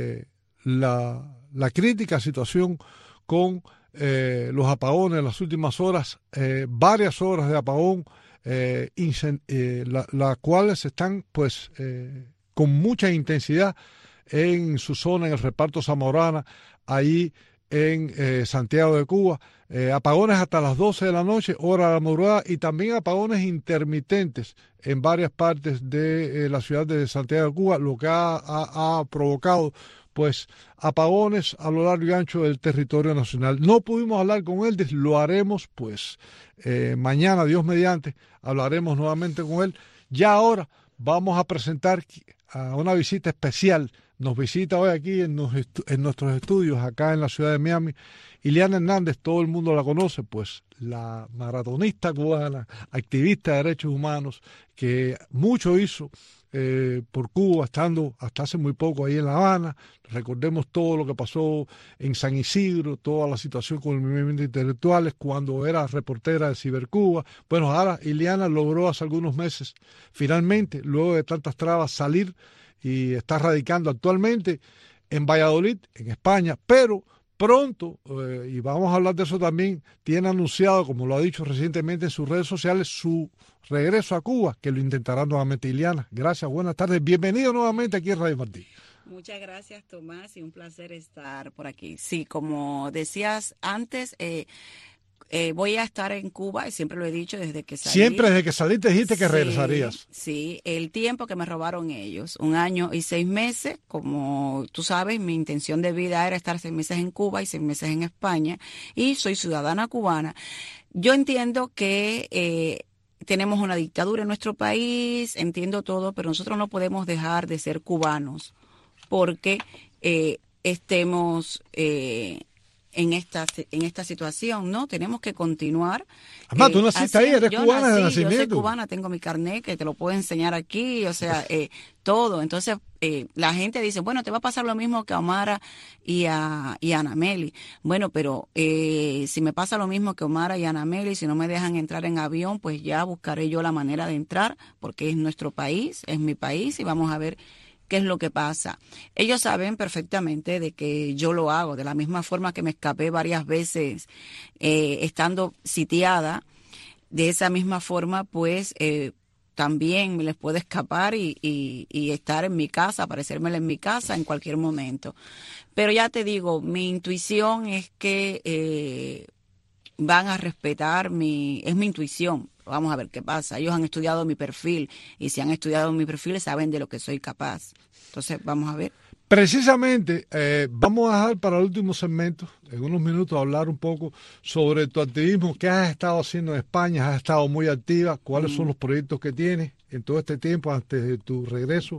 [SPEAKER 5] la crítica situación con los apagones en las últimas horas, varias horas de apagón, las cuales están pues con mucha intensidad en su zona, en el reparto Zamorana, ahí en Santiago de Cuba, apagones hasta las 12 de la noche, hora de la madrugada, y también apagones intermitentes en varias partes de la ciudad de Santiago de Cuba, lo que ha provocado pues apagones a lo largo y ancho del territorio nacional. No pudimos hablar con él, lo haremos pues mañana, Dios mediante, hablaremos nuevamente con él. Ya ahora vamos a presentar a una visita especial. Nos visita hoy aquí en nuestros estudios acá en la ciudad de Miami Iliana Hernández, todo el mundo la conoce, pues la maratonista cubana, activista de derechos humanos, que mucho hizo por Cuba, estando hasta hace muy poco ahí en La Habana. Recordemos todo lo que pasó en San Isidro, toda la situación con el movimiento de intelectuales cuando era reportera de Cibercuba. Bueno, ahora Ileana logró hace algunos meses, finalmente, luego de tantas trabas, salir y está radicando actualmente en Valladolid, en España, pero pronto, y vamos a hablar de eso también, tiene anunciado, como lo ha dicho recientemente en sus redes sociales, su regreso a Cuba, que lo intentará nuevamente. Ileana, gracias, buenas tardes, bienvenido nuevamente aquí en Radio Martí.
[SPEAKER 14] Muchas gracias, Tomás, y un placer estar por aquí. Sí, como decías antes, voy a estar en Cuba, y siempre lo he dicho desde que salí.
[SPEAKER 5] Siempre desde que saliste dijiste que regresarías.
[SPEAKER 14] Sí, el tiempo que me robaron ellos, 1 año y 6 meses, como tú sabes, mi intención de vida era estar 6 meses en Cuba y 6 meses en España, y soy ciudadana cubana. Yo entiendo que tenemos una dictadura en nuestro país, entiendo todo, pero nosotros no podemos dejar de ser cubanos porque estemos en esta situación, ¿no? Tenemos que continuar.
[SPEAKER 5] Además, tú naciste ahí, eres cubana de nacimiento.
[SPEAKER 14] Yo soy cubana, tengo mi carnet que te lo puedo enseñar aquí, o sea, todo. Entonces, la gente dice, bueno, te va a pasar lo mismo que a Omara y a Anameli. Bueno, pero si me pasa lo mismo que a Omara y a Anameli, si no me dejan entrar en avión, pues ya buscaré yo la manera de entrar, porque es nuestro país, es mi país, y vamos a ver qué es lo que pasa. Ellos saben perfectamente de que yo lo hago, de la misma forma que me escapé varias veces estando sitiada, de esa misma forma pues también me les puedo escapar y estar en mi casa, aparecérmela en mi casa en cualquier momento. Pero ya te digo, mi intuición es que van a respetar es mi intuición. Vamos a ver qué pasa. Ellos han estudiado mi perfil y si han estudiado mi perfil saben de lo que soy capaz. Entonces, vamos a ver.
[SPEAKER 5] Precisamente, vamos a dejar para el último segmento, en unos minutos, hablar un poco sobre tu activismo, qué has estado haciendo en España, has estado muy activa, cuáles son los proyectos que tienes en todo este tiempo antes de tu regreso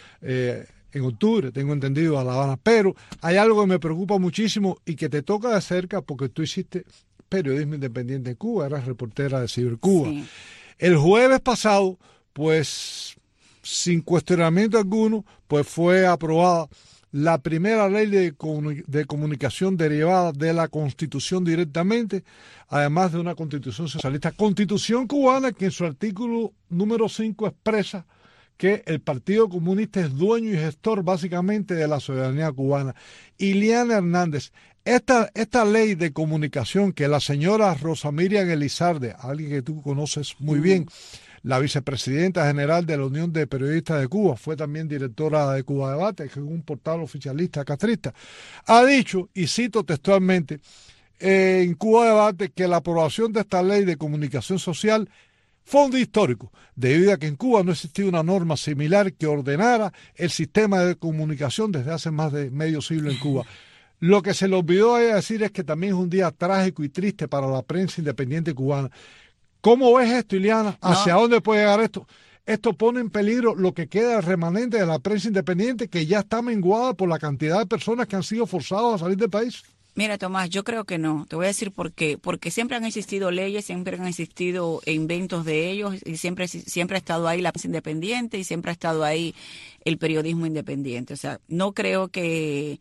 [SPEAKER 5] en octubre, tengo entendido, a La Habana. Pero hay algo que me preocupa muchísimo y que te toca de cerca porque tú hiciste periodismo independiente en Cuba, eras reportera de Cibercuba. Sí. El jueves pasado, pues, sin cuestionamiento alguno, pues fue aprobada la primera ley de comunicación derivada de la Constitución directamente, además de una Constitución socialista. Constitución cubana que en su artículo número 5 expresa que el Partido Comunista es dueño y gestor básicamente de la soberanía cubana. Ileana Hernández, esta ley de comunicación que la señora Rosa Miriam Elizalde, alguien que tú conoces muy bien, la vicepresidenta general de la Unión de Periodistas de Cuba, fue también directora de Cuba Debate, que es un portal oficialista castrista, ha dicho, y cito textualmente, en Cuba Debate, que la aprobación de esta ley de comunicación social fue un día histórico, debido a que en Cuba no existía una norma similar que ordenara el sistema de comunicación desde hace más de medio siglo en Cuba. Lo que se le olvidó a ella decir es que también es un día trágico y triste para la prensa independiente cubana. ¿Cómo ves esto, Ileana? ¿Hacia dónde puede llegar esto? Esto pone en peligro lo que queda remanente de la prensa independiente, que ya está menguada por la cantidad de personas que han sido forzadas a salir del país.
[SPEAKER 14] Mira, Tomás, yo creo que no. Te voy a decir por qué. Porque siempre han existido leyes, siempre han existido inventos de ellos y siempre ha estado ahí la prensa independiente y siempre ha estado ahí el periodismo independiente. O sea, no creo que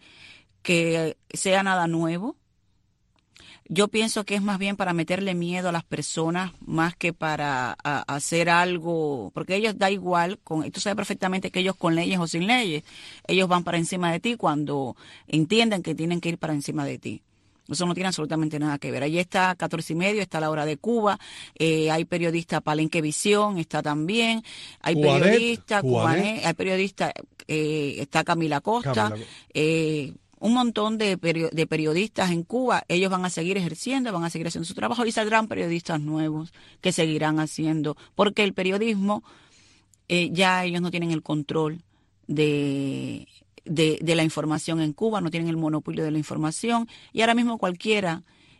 [SPEAKER 14] sea nada nuevo. Yo pienso que es más bien para meterle miedo a las personas más que para hacer algo, porque ellos da igual, tú sabes perfectamente que ellos con leyes o sin leyes, ellos van para encima de ti cuando entiendan que tienen que ir para encima de ti. Eso no tiene absolutamente nada que ver. Allí está 14:30, está La Hora de Cuba, hay periodista Palenquevisión, está también, hay periodista Cubanet, hay periodista, está Camila Costa, un montón de periodistas en Cuba. Ellos van a seguir ejerciendo, van a seguir haciendo su trabajo y saldrán periodistas nuevos que seguirán haciendo, porque el periodismo, ya ellos no tienen el control de la información en Cuba, no tienen el monopolio de la información y ahora mismo cualquiera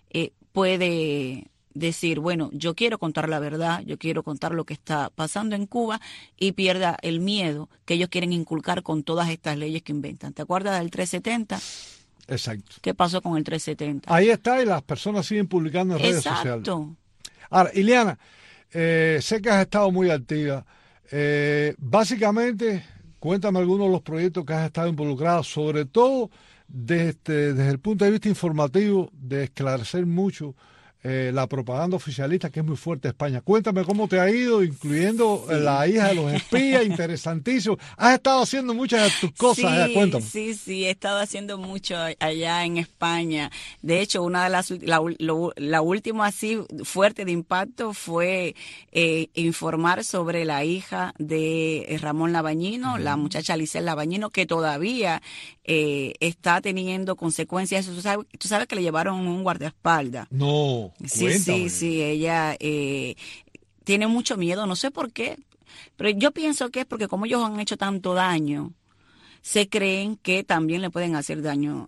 [SPEAKER 14] puede decir, bueno, yo quiero contar la verdad, yo quiero contar lo que está pasando en Cuba y pierda el miedo que ellos quieren inculcar con todas estas leyes que inventan. ¿Te acuerdas del 370?
[SPEAKER 5] Exacto.
[SPEAKER 14] ¿Qué pasó con el 370?
[SPEAKER 5] Ahí está y las personas siguen publicando en redes sociales.
[SPEAKER 14] Exacto.
[SPEAKER 5] Ahora, Ileana, sé que has estado muy activa Básicamente, cuéntame algunos de los proyectos que has estado involucrado, sobre todo desde el punto de vista informativo, de esclarecer mucho la propaganda oficialista, que es muy fuerte en España. Cuéntame cómo te ha ido, incluyendo la hija de los espías, interesantísimo. Has estado haciendo muchas de tus cosas, allá. Cuéntame.
[SPEAKER 14] Sí, he estado haciendo mucho allá en España. De hecho, una de la última así fuerte de impacto fue informar sobre la hija de Ramón Labañino, la muchacha Lisel Labañino, que todavía está teniendo consecuencias. Tú sabes que le llevaron un guardaespaldas.
[SPEAKER 5] No. Cuéntame.
[SPEAKER 14] Sí, ella tiene mucho miedo, no sé por qué, pero yo pienso que es porque como ellos han hecho tanto daño, se creen que también le pueden hacer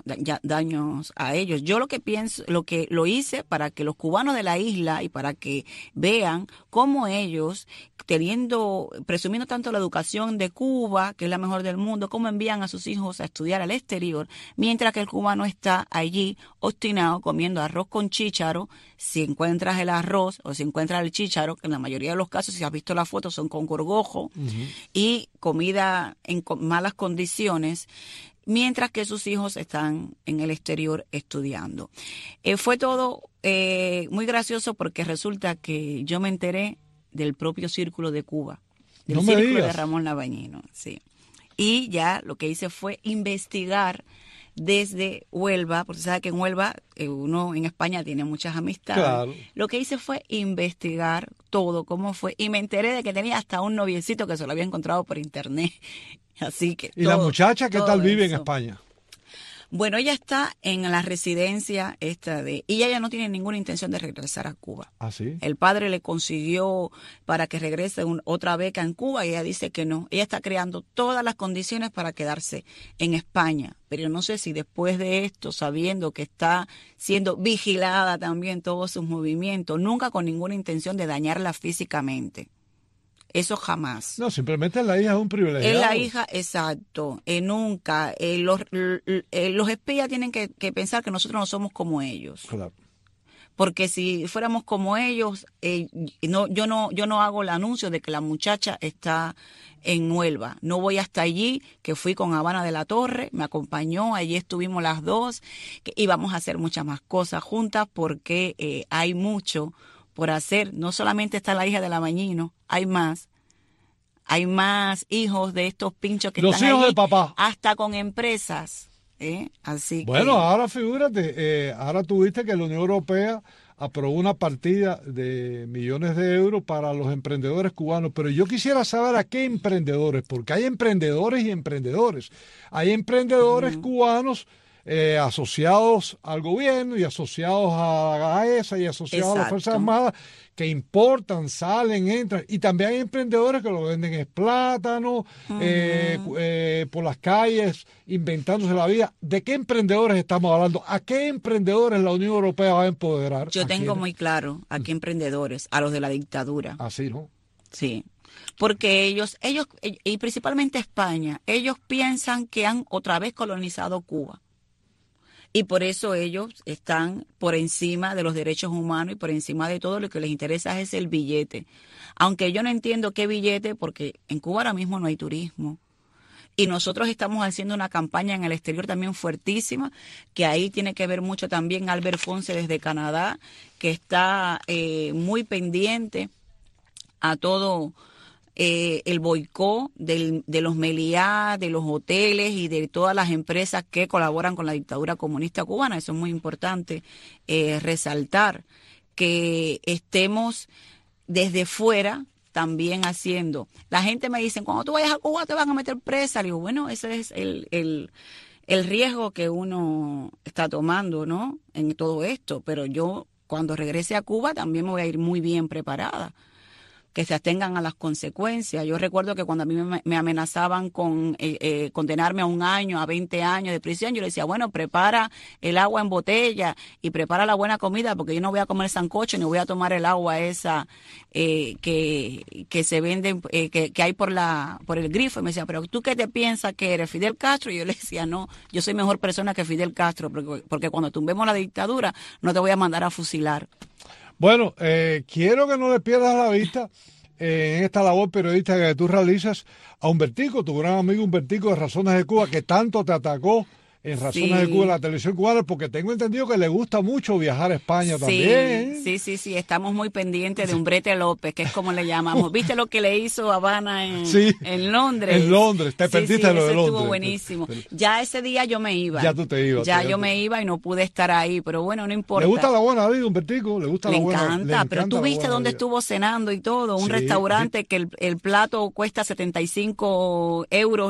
[SPEAKER 14] daños a ellos. Yo lo que pienso, lo hice para que los cubanos de la isla y para que vean cómo ellos, presumiendo tanto la educación de Cuba, que es la mejor del mundo, cómo envían a sus hijos a estudiar al exterior, mientras que el cubano está allí obstinado comiendo arroz con chícharo. Si encuentras el arroz o si encuentras el chícharo, que en la mayoría de los casos, si has visto las fotos, son con gorgojo, y comida en malas condiciones, mientras que sus hijos están en el exterior estudiando. Fue todo muy gracioso porque resulta que yo me enteré del propio Círculo de Cuba, del Círculo de Ramón Labañino, sí. Y ya lo que hice fue investigar desde Huelva, porque sabe que en Huelva uno en España tiene muchas amistades. Claro. Lo que hice fue investigar todo, cómo fue, y me enteré de que tenía hasta un noviecito que se lo había encontrado por internet. Así que
[SPEAKER 5] ¿Y la muchacha qué tal vive en España?
[SPEAKER 14] Bueno, ella está en la residencia y ella ya no tiene ninguna intención de regresar a Cuba.
[SPEAKER 5] ¿Ah, sí?
[SPEAKER 14] El padre le consiguió para que regrese otra beca en Cuba y ella dice que no. Ella está creando todas las condiciones para quedarse en España. Pero no sé si después de esto, sabiendo que está siendo vigilada también todos sus movimientos, nunca con ninguna intención de dañarla físicamente. Eso jamás.
[SPEAKER 5] No, simplemente la hija es un privilegiado.
[SPEAKER 14] Es la hija, exacto. Nunca. Los espías tienen que pensar que nosotros no somos como ellos.
[SPEAKER 5] Claro.
[SPEAKER 14] Porque si fuéramos como ellos, yo no hago el anuncio de que la muchacha está en Huelva. No voy hasta allí, que fui con Habana de la Torre, me acompañó, allí estuvimos las dos, y vamos a hacer muchas más cosas juntas porque hay mucho por hacer. No solamente está la hija de Labañino, hay más hijos de estos pinchos que
[SPEAKER 5] los
[SPEAKER 14] están
[SPEAKER 5] hijos
[SPEAKER 14] allí,
[SPEAKER 5] de papá,
[SPEAKER 14] hasta con empresas. Así
[SPEAKER 5] bueno,
[SPEAKER 14] que
[SPEAKER 5] ahora figúrate, ahora tuviste que la Unión Europea aprobó una partida de millones de euros para los emprendedores cubanos, pero yo quisiera saber a qué emprendedores, porque hay emprendedores y emprendedores. Hay emprendedores cubanos asociados al gobierno y asociados a la ESA y asociados a las Fuerzas Armadas que importan, salen, entran, y también hay emprendedores que lo venden es plátano, por las calles, inventándose la vida. ¿De qué emprendedores estamos hablando? ¿A qué emprendedores la Unión Europea va a empoderar?
[SPEAKER 14] Yo tengo muy claro a qué emprendedores, a los de la dictadura.
[SPEAKER 5] Así, ¿no?
[SPEAKER 14] Sí. Porque ellos, y principalmente España, ellos piensan que han otra vez colonizado Cuba. Y por eso ellos están por encima de los derechos humanos y por encima de todo. Lo que les interesa es el billete. Aunque yo no entiendo qué billete, porque en Cuba ahora mismo no hay turismo. Y nosotros estamos haciendo una campaña en el exterior también fuertísima, que ahí tiene que ver mucho también Albert Fonse desde Canadá, que está muy pendiente a todo el boicot de los Meliá, de los hoteles y de todas las empresas que colaboran con la dictadura comunista cubana. Eso es muy importante resaltar, que estemos desde fuera también haciendo. La gente me dice, cuando tú vayas a Cuba te van a meter presa. Le digo, bueno, ese es el riesgo que uno está tomando, ¿no?, en todo esto. Pero yo, cuando regrese a Cuba, también me voy a ir muy bien preparada, que se atengan a las consecuencias. Yo recuerdo que cuando a mí me amenazaban con condenarme a 1 año, a 20 años de prisión, yo le decía, bueno, prepara el agua en botella y prepara la buena comida, porque yo no voy a comer sancocho ni voy a tomar el agua esa que se vende, que hay por el grifo. Y me decía, pero ¿tú qué te piensas que eres, Fidel Castro? Y yo le decía, no, yo soy mejor persona que Fidel Castro, porque cuando tumbemos la dictadura no te voy a mandar a fusilar.
[SPEAKER 5] Bueno, quiero que no le pierdas la vista en esta labor periodística que tú realizas a Humbertico, tu gran amigo Humbertico de Razones de Cuba, que tanto te atacó en Razones de Cuba, en la televisión cubana, porque tengo entendido que le gusta mucho viajar a España también.
[SPEAKER 14] Sí, estamos muy pendientes de Umbrete López, que es como le llamamos. ¿Viste lo que le hizo Habana en Londres?
[SPEAKER 5] En Londres, te perdiste lo de Londres.
[SPEAKER 14] Estuvo buenísimo. Ya ese día yo me iba.
[SPEAKER 5] Ya tú te ibas.
[SPEAKER 14] Ya yo me iba y no pude estar ahí, pero bueno, no importa.
[SPEAKER 5] ¿Le gusta la buena vida, Humbertico? ¿Le gusta la buena vida?
[SPEAKER 14] Le encanta, pero tú viste dónde estuvo cenando y todo. Un restaurante que el plato cuesta 75 euros,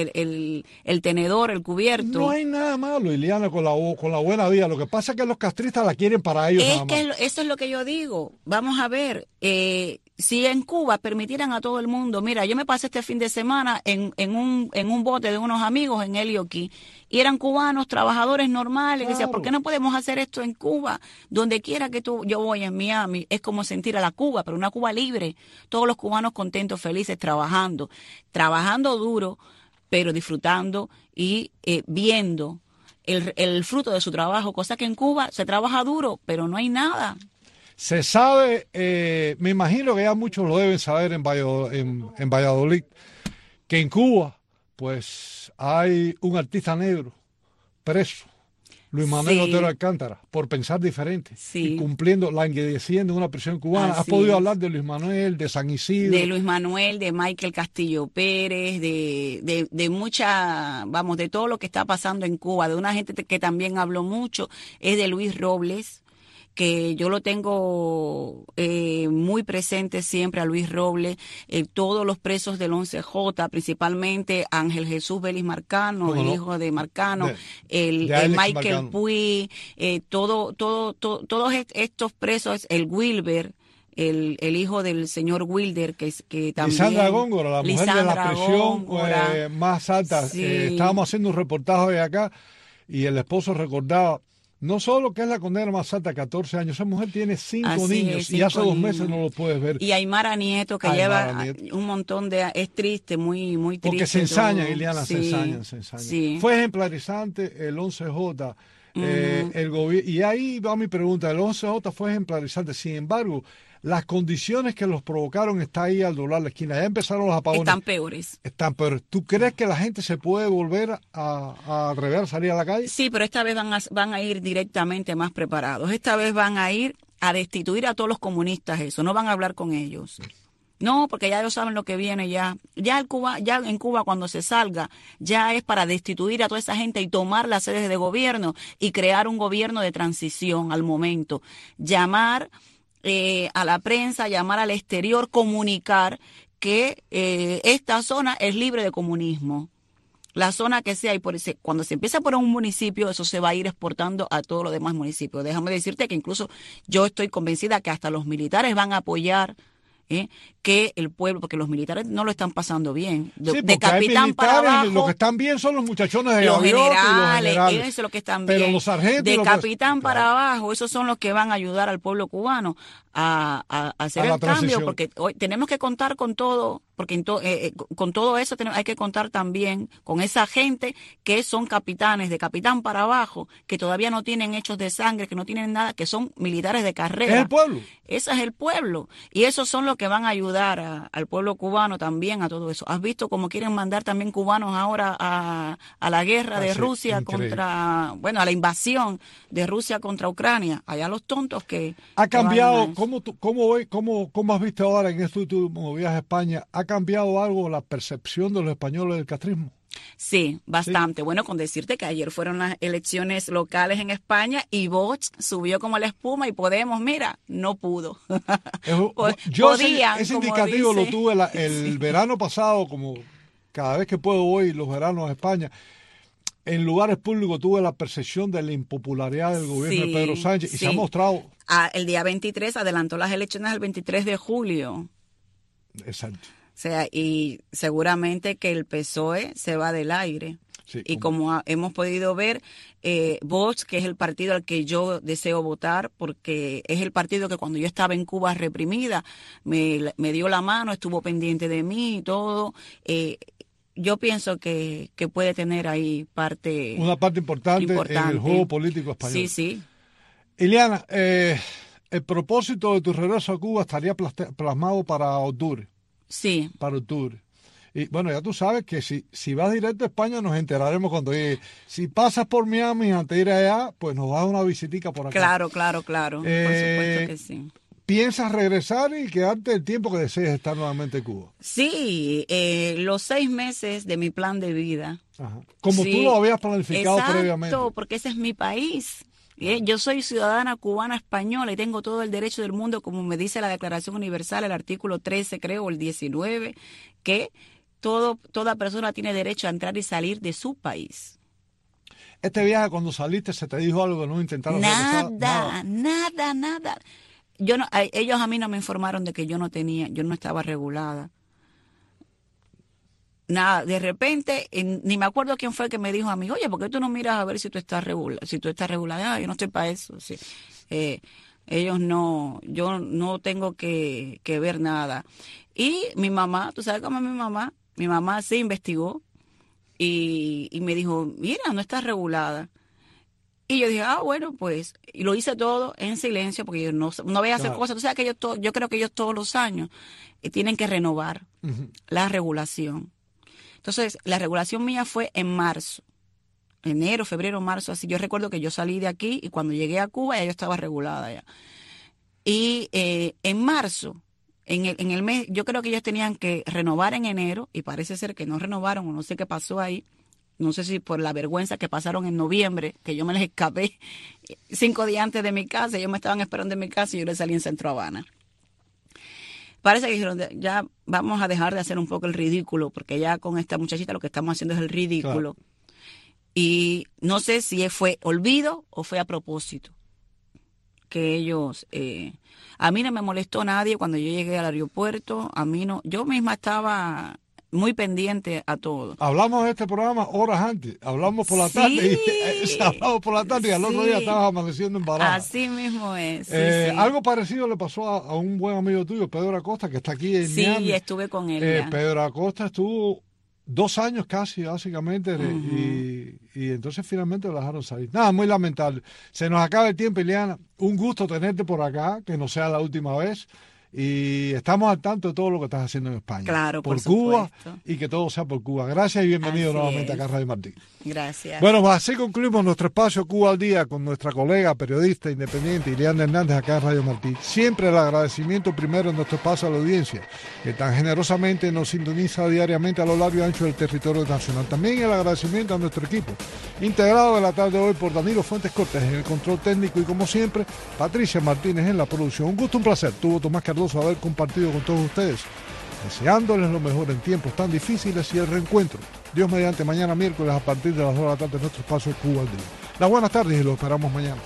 [SPEAKER 14] el tenedor, el cubierto.
[SPEAKER 5] No hay nada malo, Iliana, con la buena vida. Lo que pasa es que los castristas la quieren para ellos nada más.
[SPEAKER 14] Eso es lo que yo digo. Vamos a ver, si en Cuba permitieran a todo el mundo, mira, yo me pasé este fin de semana en un bote de unos amigos en Elioquí, y eran cubanos, trabajadores normales, que decían, ¿por qué no podemos hacer esto en Cuba? Donde quiera que yo voy en Miami, es como sentir a la Cuba, pero una Cuba libre, todos los cubanos contentos, felices, trabajando duro, pero disfrutando y viendo el fruto de su trabajo, cosa que en Cuba se trabaja duro, pero no hay nada.
[SPEAKER 5] Se sabe, me imagino que ya muchos lo deben saber en Valladolid, que en Cuba pues hay un artista negro preso, Luis Manuel Otero Alcántara, por pensar diferente y cumpliendo, languideciendo en una prisión cubana. ¿Has podido hablar de Luis Manuel, de San Isidro?
[SPEAKER 14] De Luis Manuel, de Michael Castillo Pérez, de mucha, vamos, de todo lo que está pasando en Cuba, de una gente que también habló mucho, es de Luis Robles, que yo lo tengo muy presente siempre a Luis Robles, todos los presos del 11J, principalmente Ángel Jesús Vélez Marcano, el hijo de Marcano, el Michael Puy, todos estos presos, el Wilber, el hijo del señor Wilder, que también...
[SPEAKER 5] Lisandra Góngora, la mujer de la prisión más alta. Estábamos haciendo un reportaje de acá y el esposo recordaba no solo que es la condena más alta, 14 años, esa mujer tiene 5 niños y hace 2 meses no lo puedes ver.
[SPEAKER 14] Y Aymara Nieto, que lleva un montón de... Es triste, muy triste.
[SPEAKER 5] Porque se ensañan, Iliana, se ensañan. Sí. Fue ejemplarizante el 11J, el gobierno. Y ahí va mi pregunta, el 11J fue ejemplarizante, sin embargo... Las condiciones que los provocaron están ahí al doblar la esquina. Ya empezaron los apagones.
[SPEAKER 14] Están peores.
[SPEAKER 5] ¿Tú crees que la gente se puede volver a atrever a salir a la calle?
[SPEAKER 14] Sí, pero esta vez van a ir directamente más preparados. Esta vez van a ir a destituir a todos los comunistas, eso. No van a hablar con ellos. No, porque ya ellos saben lo que viene ya. Ya en Cuba cuando se salga, ya es para destituir a toda esa gente y tomar las sedes de gobierno y crear un gobierno de transición al momento. Llamar a la prensa, llamar al exterior, comunicar que esta zona es libre de comunismo. La zona que sea, y cuando se empieza por un municipio, eso se va a ir exportando a todos los demás municipios. Déjame decirte que incluso yo estoy convencida que hasta los militares van a apoyar que el pueblo, porque los militares no lo están pasando bien. De capitán para abajo.
[SPEAKER 5] Los que están bien son los muchachones de
[SPEAKER 14] los generales, eso es lo que están bien.
[SPEAKER 5] Pero los sargentos.
[SPEAKER 14] De capitán para abajo, esos son los que van a ayudar al pueblo cubano a hacer el cambio, porque hoy tenemos que contar con todo, porque con todo eso hay que contar también con esa gente que son capitanes, de capitán para abajo, que todavía no tienen hechos de sangre, que no tienen nada, que son militares de carrera.
[SPEAKER 5] ¿Es el pueblo?
[SPEAKER 14] Ese es el pueblo. Y esos son los que van a ayudar al pueblo cubano también a todo eso. ¿Has visto cómo quieren mandar también cubanos ahora a la guerra de Rusia a la invasión de Rusia contra Ucrania? Allá los tontos que...
[SPEAKER 5] Ha cambiado, ¿cómo has visto ahora en este último viaje a España? ¿Ha cambiado algo la percepción de los españoles del castrismo?
[SPEAKER 14] Sí, bastante. Sí. Bueno, con decirte que ayer fueron las elecciones locales en España y Vox subió como la espuma y Podemos, mira, no pudo.
[SPEAKER 5] Yo ese indicativo lo tuve el verano pasado, como cada vez que puedo voy los veranos a España. En lugares públicos tuve la percepción de la impopularidad del gobierno de Pedro Sánchez y se ha mostrado.
[SPEAKER 14] El día 23 adelantó las elecciones al 23 de julio.
[SPEAKER 5] Exacto.
[SPEAKER 14] O sea, y seguramente que el PSOE se va del aire. Sí, y como hemos podido ver, Vox, que es el partido al que yo deseo votar, porque es el partido que cuando yo estaba en Cuba reprimida, me dio la mano, estuvo pendiente de mí y todo. Yo pienso que puede tener ahí una
[SPEAKER 5] parte importante en el juego político español.
[SPEAKER 14] Sí.
[SPEAKER 5] Iliana, el propósito de tu regreso a Cuba estaría plasmado para octubre.
[SPEAKER 14] Sí.
[SPEAKER 5] Para octubre. Y bueno, ya tú sabes que si vas directo a España nos enteraremos cuando llegue. Si pasas por Miami antes de ir allá, pues nos das una visitica por acá.
[SPEAKER 14] Claro. Por supuesto que sí.
[SPEAKER 5] ¿Piensas regresar y quedarte el tiempo que desees estar nuevamente en Cuba?
[SPEAKER 14] Sí, los 6 meses de mi plan de vida.
[SPEAKER 5] Ajá. Como tú lo habías planificado previamente.
[SPEAKER 14] Exacto, porque ese es mi país. Yo soy ciudadana cubana española y tengo todo el derecho del mundo, como me dice la Declaración Universal, el artículo 13, creo, o el 19, que toda persona tiene derecho a entrar y salir de su país.
[SPEAKER 5] Este viaje, cuando saliste, ¿se te dijo algo que no intentaron regresar?
[SPEAKER 14] Nada. Ellos a mí no me informaron de que yo no estaba regulada. Nada, de repente, ni me acuerdo quién fue que me dijo a mí, oye, ¿por qué tú no miras a ver si tú estás regulada? Yo no estoy para eso. Sí. Ellos no, yo no tengo que ver nada. Y mi mamá, ¿tú sabes cómo es mi mamá? Mi mamá se investigó y me dijo, mira, no estás regulada. Y yo dije, bueno, pues, y lo hice todo en silencio porque yo no voy a hacer cosas. Tú sabes que yo creo que ellos todos los años tienen que renovar la regulación. Entonces, la regulación mía fue en marzo, enero, febrero, marzo, así. Yo recuerdo que yo salí de aquí y cuando llegué a Cuba ya yo estaba regulada ya. Y en marzo, en el mes, yo creo que ellos tenían que renovar en enero y parece ser que no renovaron o no sé qué pasó ahí. No sé si por la vergüenza que pasaron en noviembre, que yo me les escapé 5 días antes de mi casa, ellos me estaban esperando en mi casa y yo les salí en Centro Habana. Parece que dijeron, ya vamos a dejar de hacer un poco el ridículo, porque ya con esta muchachita lo que estamos haciendo es el ridículo. Claro. Y no sé si fue olvido o fue a propósito. Que ellos, a mí no me molestó nadie cuando yo llegué al aeropuerto, yo misma estaba muy pendiente a todo. Hablamos
[SPEAKER 5] de este programa horas antes, hablamos por la tarde y al otro día estabas amaneciendo en Barajas.
[SPEAKER 14] Así mismo es.
[SPEAKER 5] Algo parecido le pasó a un buen amigo tuyo, Pedro Acosta, que está aquí en Miami.
[SPEAKER 14] Sí, estuve con él.
[SPEAKER 5] Pedro Acosta estuvo 2 años casi, básicamente, y entonces finalmente lo dejaron salir. Nada, muy lamentable. Se nos acaba el tiempo, Ileana. Un gusto tenerte por acá, que no sea la última vez. Y estamos al tanto de todo lo que estás haciendo en España.
[SPEAKER 14] Claro,
[SPEAKER 5] por Cuba, y que todo sea por Cuba. Gracias y bienvenido nuevamente acá a Radio Martí.
[SPEAKER 14] Gracias.
[SPEAKER 5] Bueno, pues así concluimos nuestro espacio Cuba al Día con nuestra colega periodista independiente Ileana Hernández acá en Radio Martí. Siempre el agradecimiento primero en nuestro espacio a la audiencia, que tan generosamente nos sintoniza diariamente a lo largo y ancho del territorio nacional. También el agradecimiento a nuestro equipo, integrado de la tarde de hoy por Danilo Fuentes Cortés en el control técnico y como siempre, Patricia Martínez en la producción. Un gusto, un placer. Tuvo Tomás Cardoso haber compartido con todos ustedes, deseándoles lo mejor en tiempos tan difíciles y el reencuentro, Dios mediante, mañana miércoles a partir de las 2 de la tarde en nuestro espacio Cuba al Día. Las buenas tardes y lo esperamos mañana.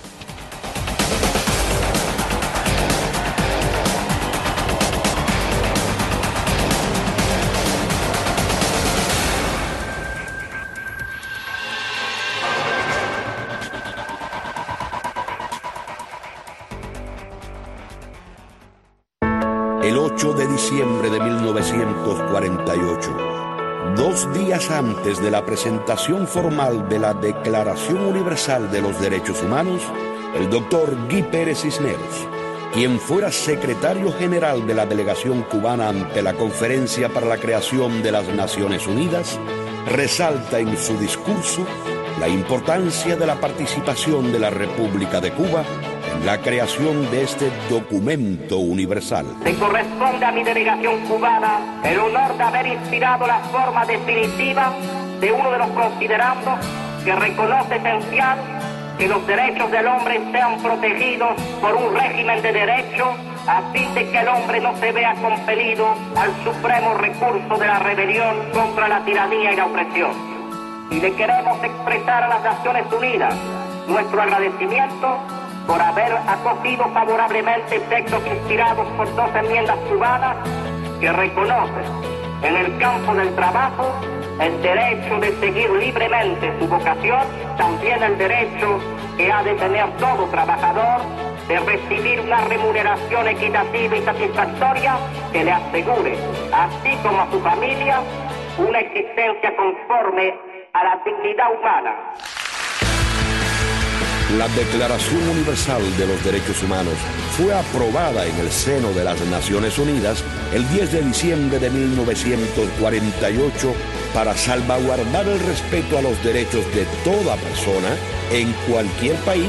[SPEAKER 10] El 8 de diciembre de 1948, 2 días antes de la presentación formal de la Declaración Universal de los Derechos Humanos, el doctor Guy Pérez Cisneros, quien fuera secretario general de la delegación cubana ante la Conferencia para la Creación de las Naciones Unidas, resalta en su discurso la importancia de la participación de la República de Cuba en la creación de este documento universal.
[SPEAKER 15] Le corresponde a mi delegación cubana el honor de haber inspirado la forma definitiva de uno de los considerandos que reconoce esencial que los derechos del hombre sean protegidos por un régimen de derecho a fin de que el hombre no se vea compelido al supremo recurso de la rebelión contra la tiranía y la opresión. Y le queremos expresar a las Naciones Unidas nuestro agradecimiento por haber acogido favorablemente textos inspirados por 2 enmiendas cubanas que reconocen en el campo del trabajo el derecho de seguir libremente su vocación, también el derecho que ha de tener todo trabajador de recibir una remuneración equitativa y satisfactoria que le asegure, así como a su familia, una existencia conforme a la dignidad humana.
[SPEAKER 10] La Declaración Universal de los Derechos Humanos fue aprobada en el seno de las Naciones Unidas el 10 de diciembre de 1948 para salvaguardar el respeto a los derechos de toda persona en cualquier país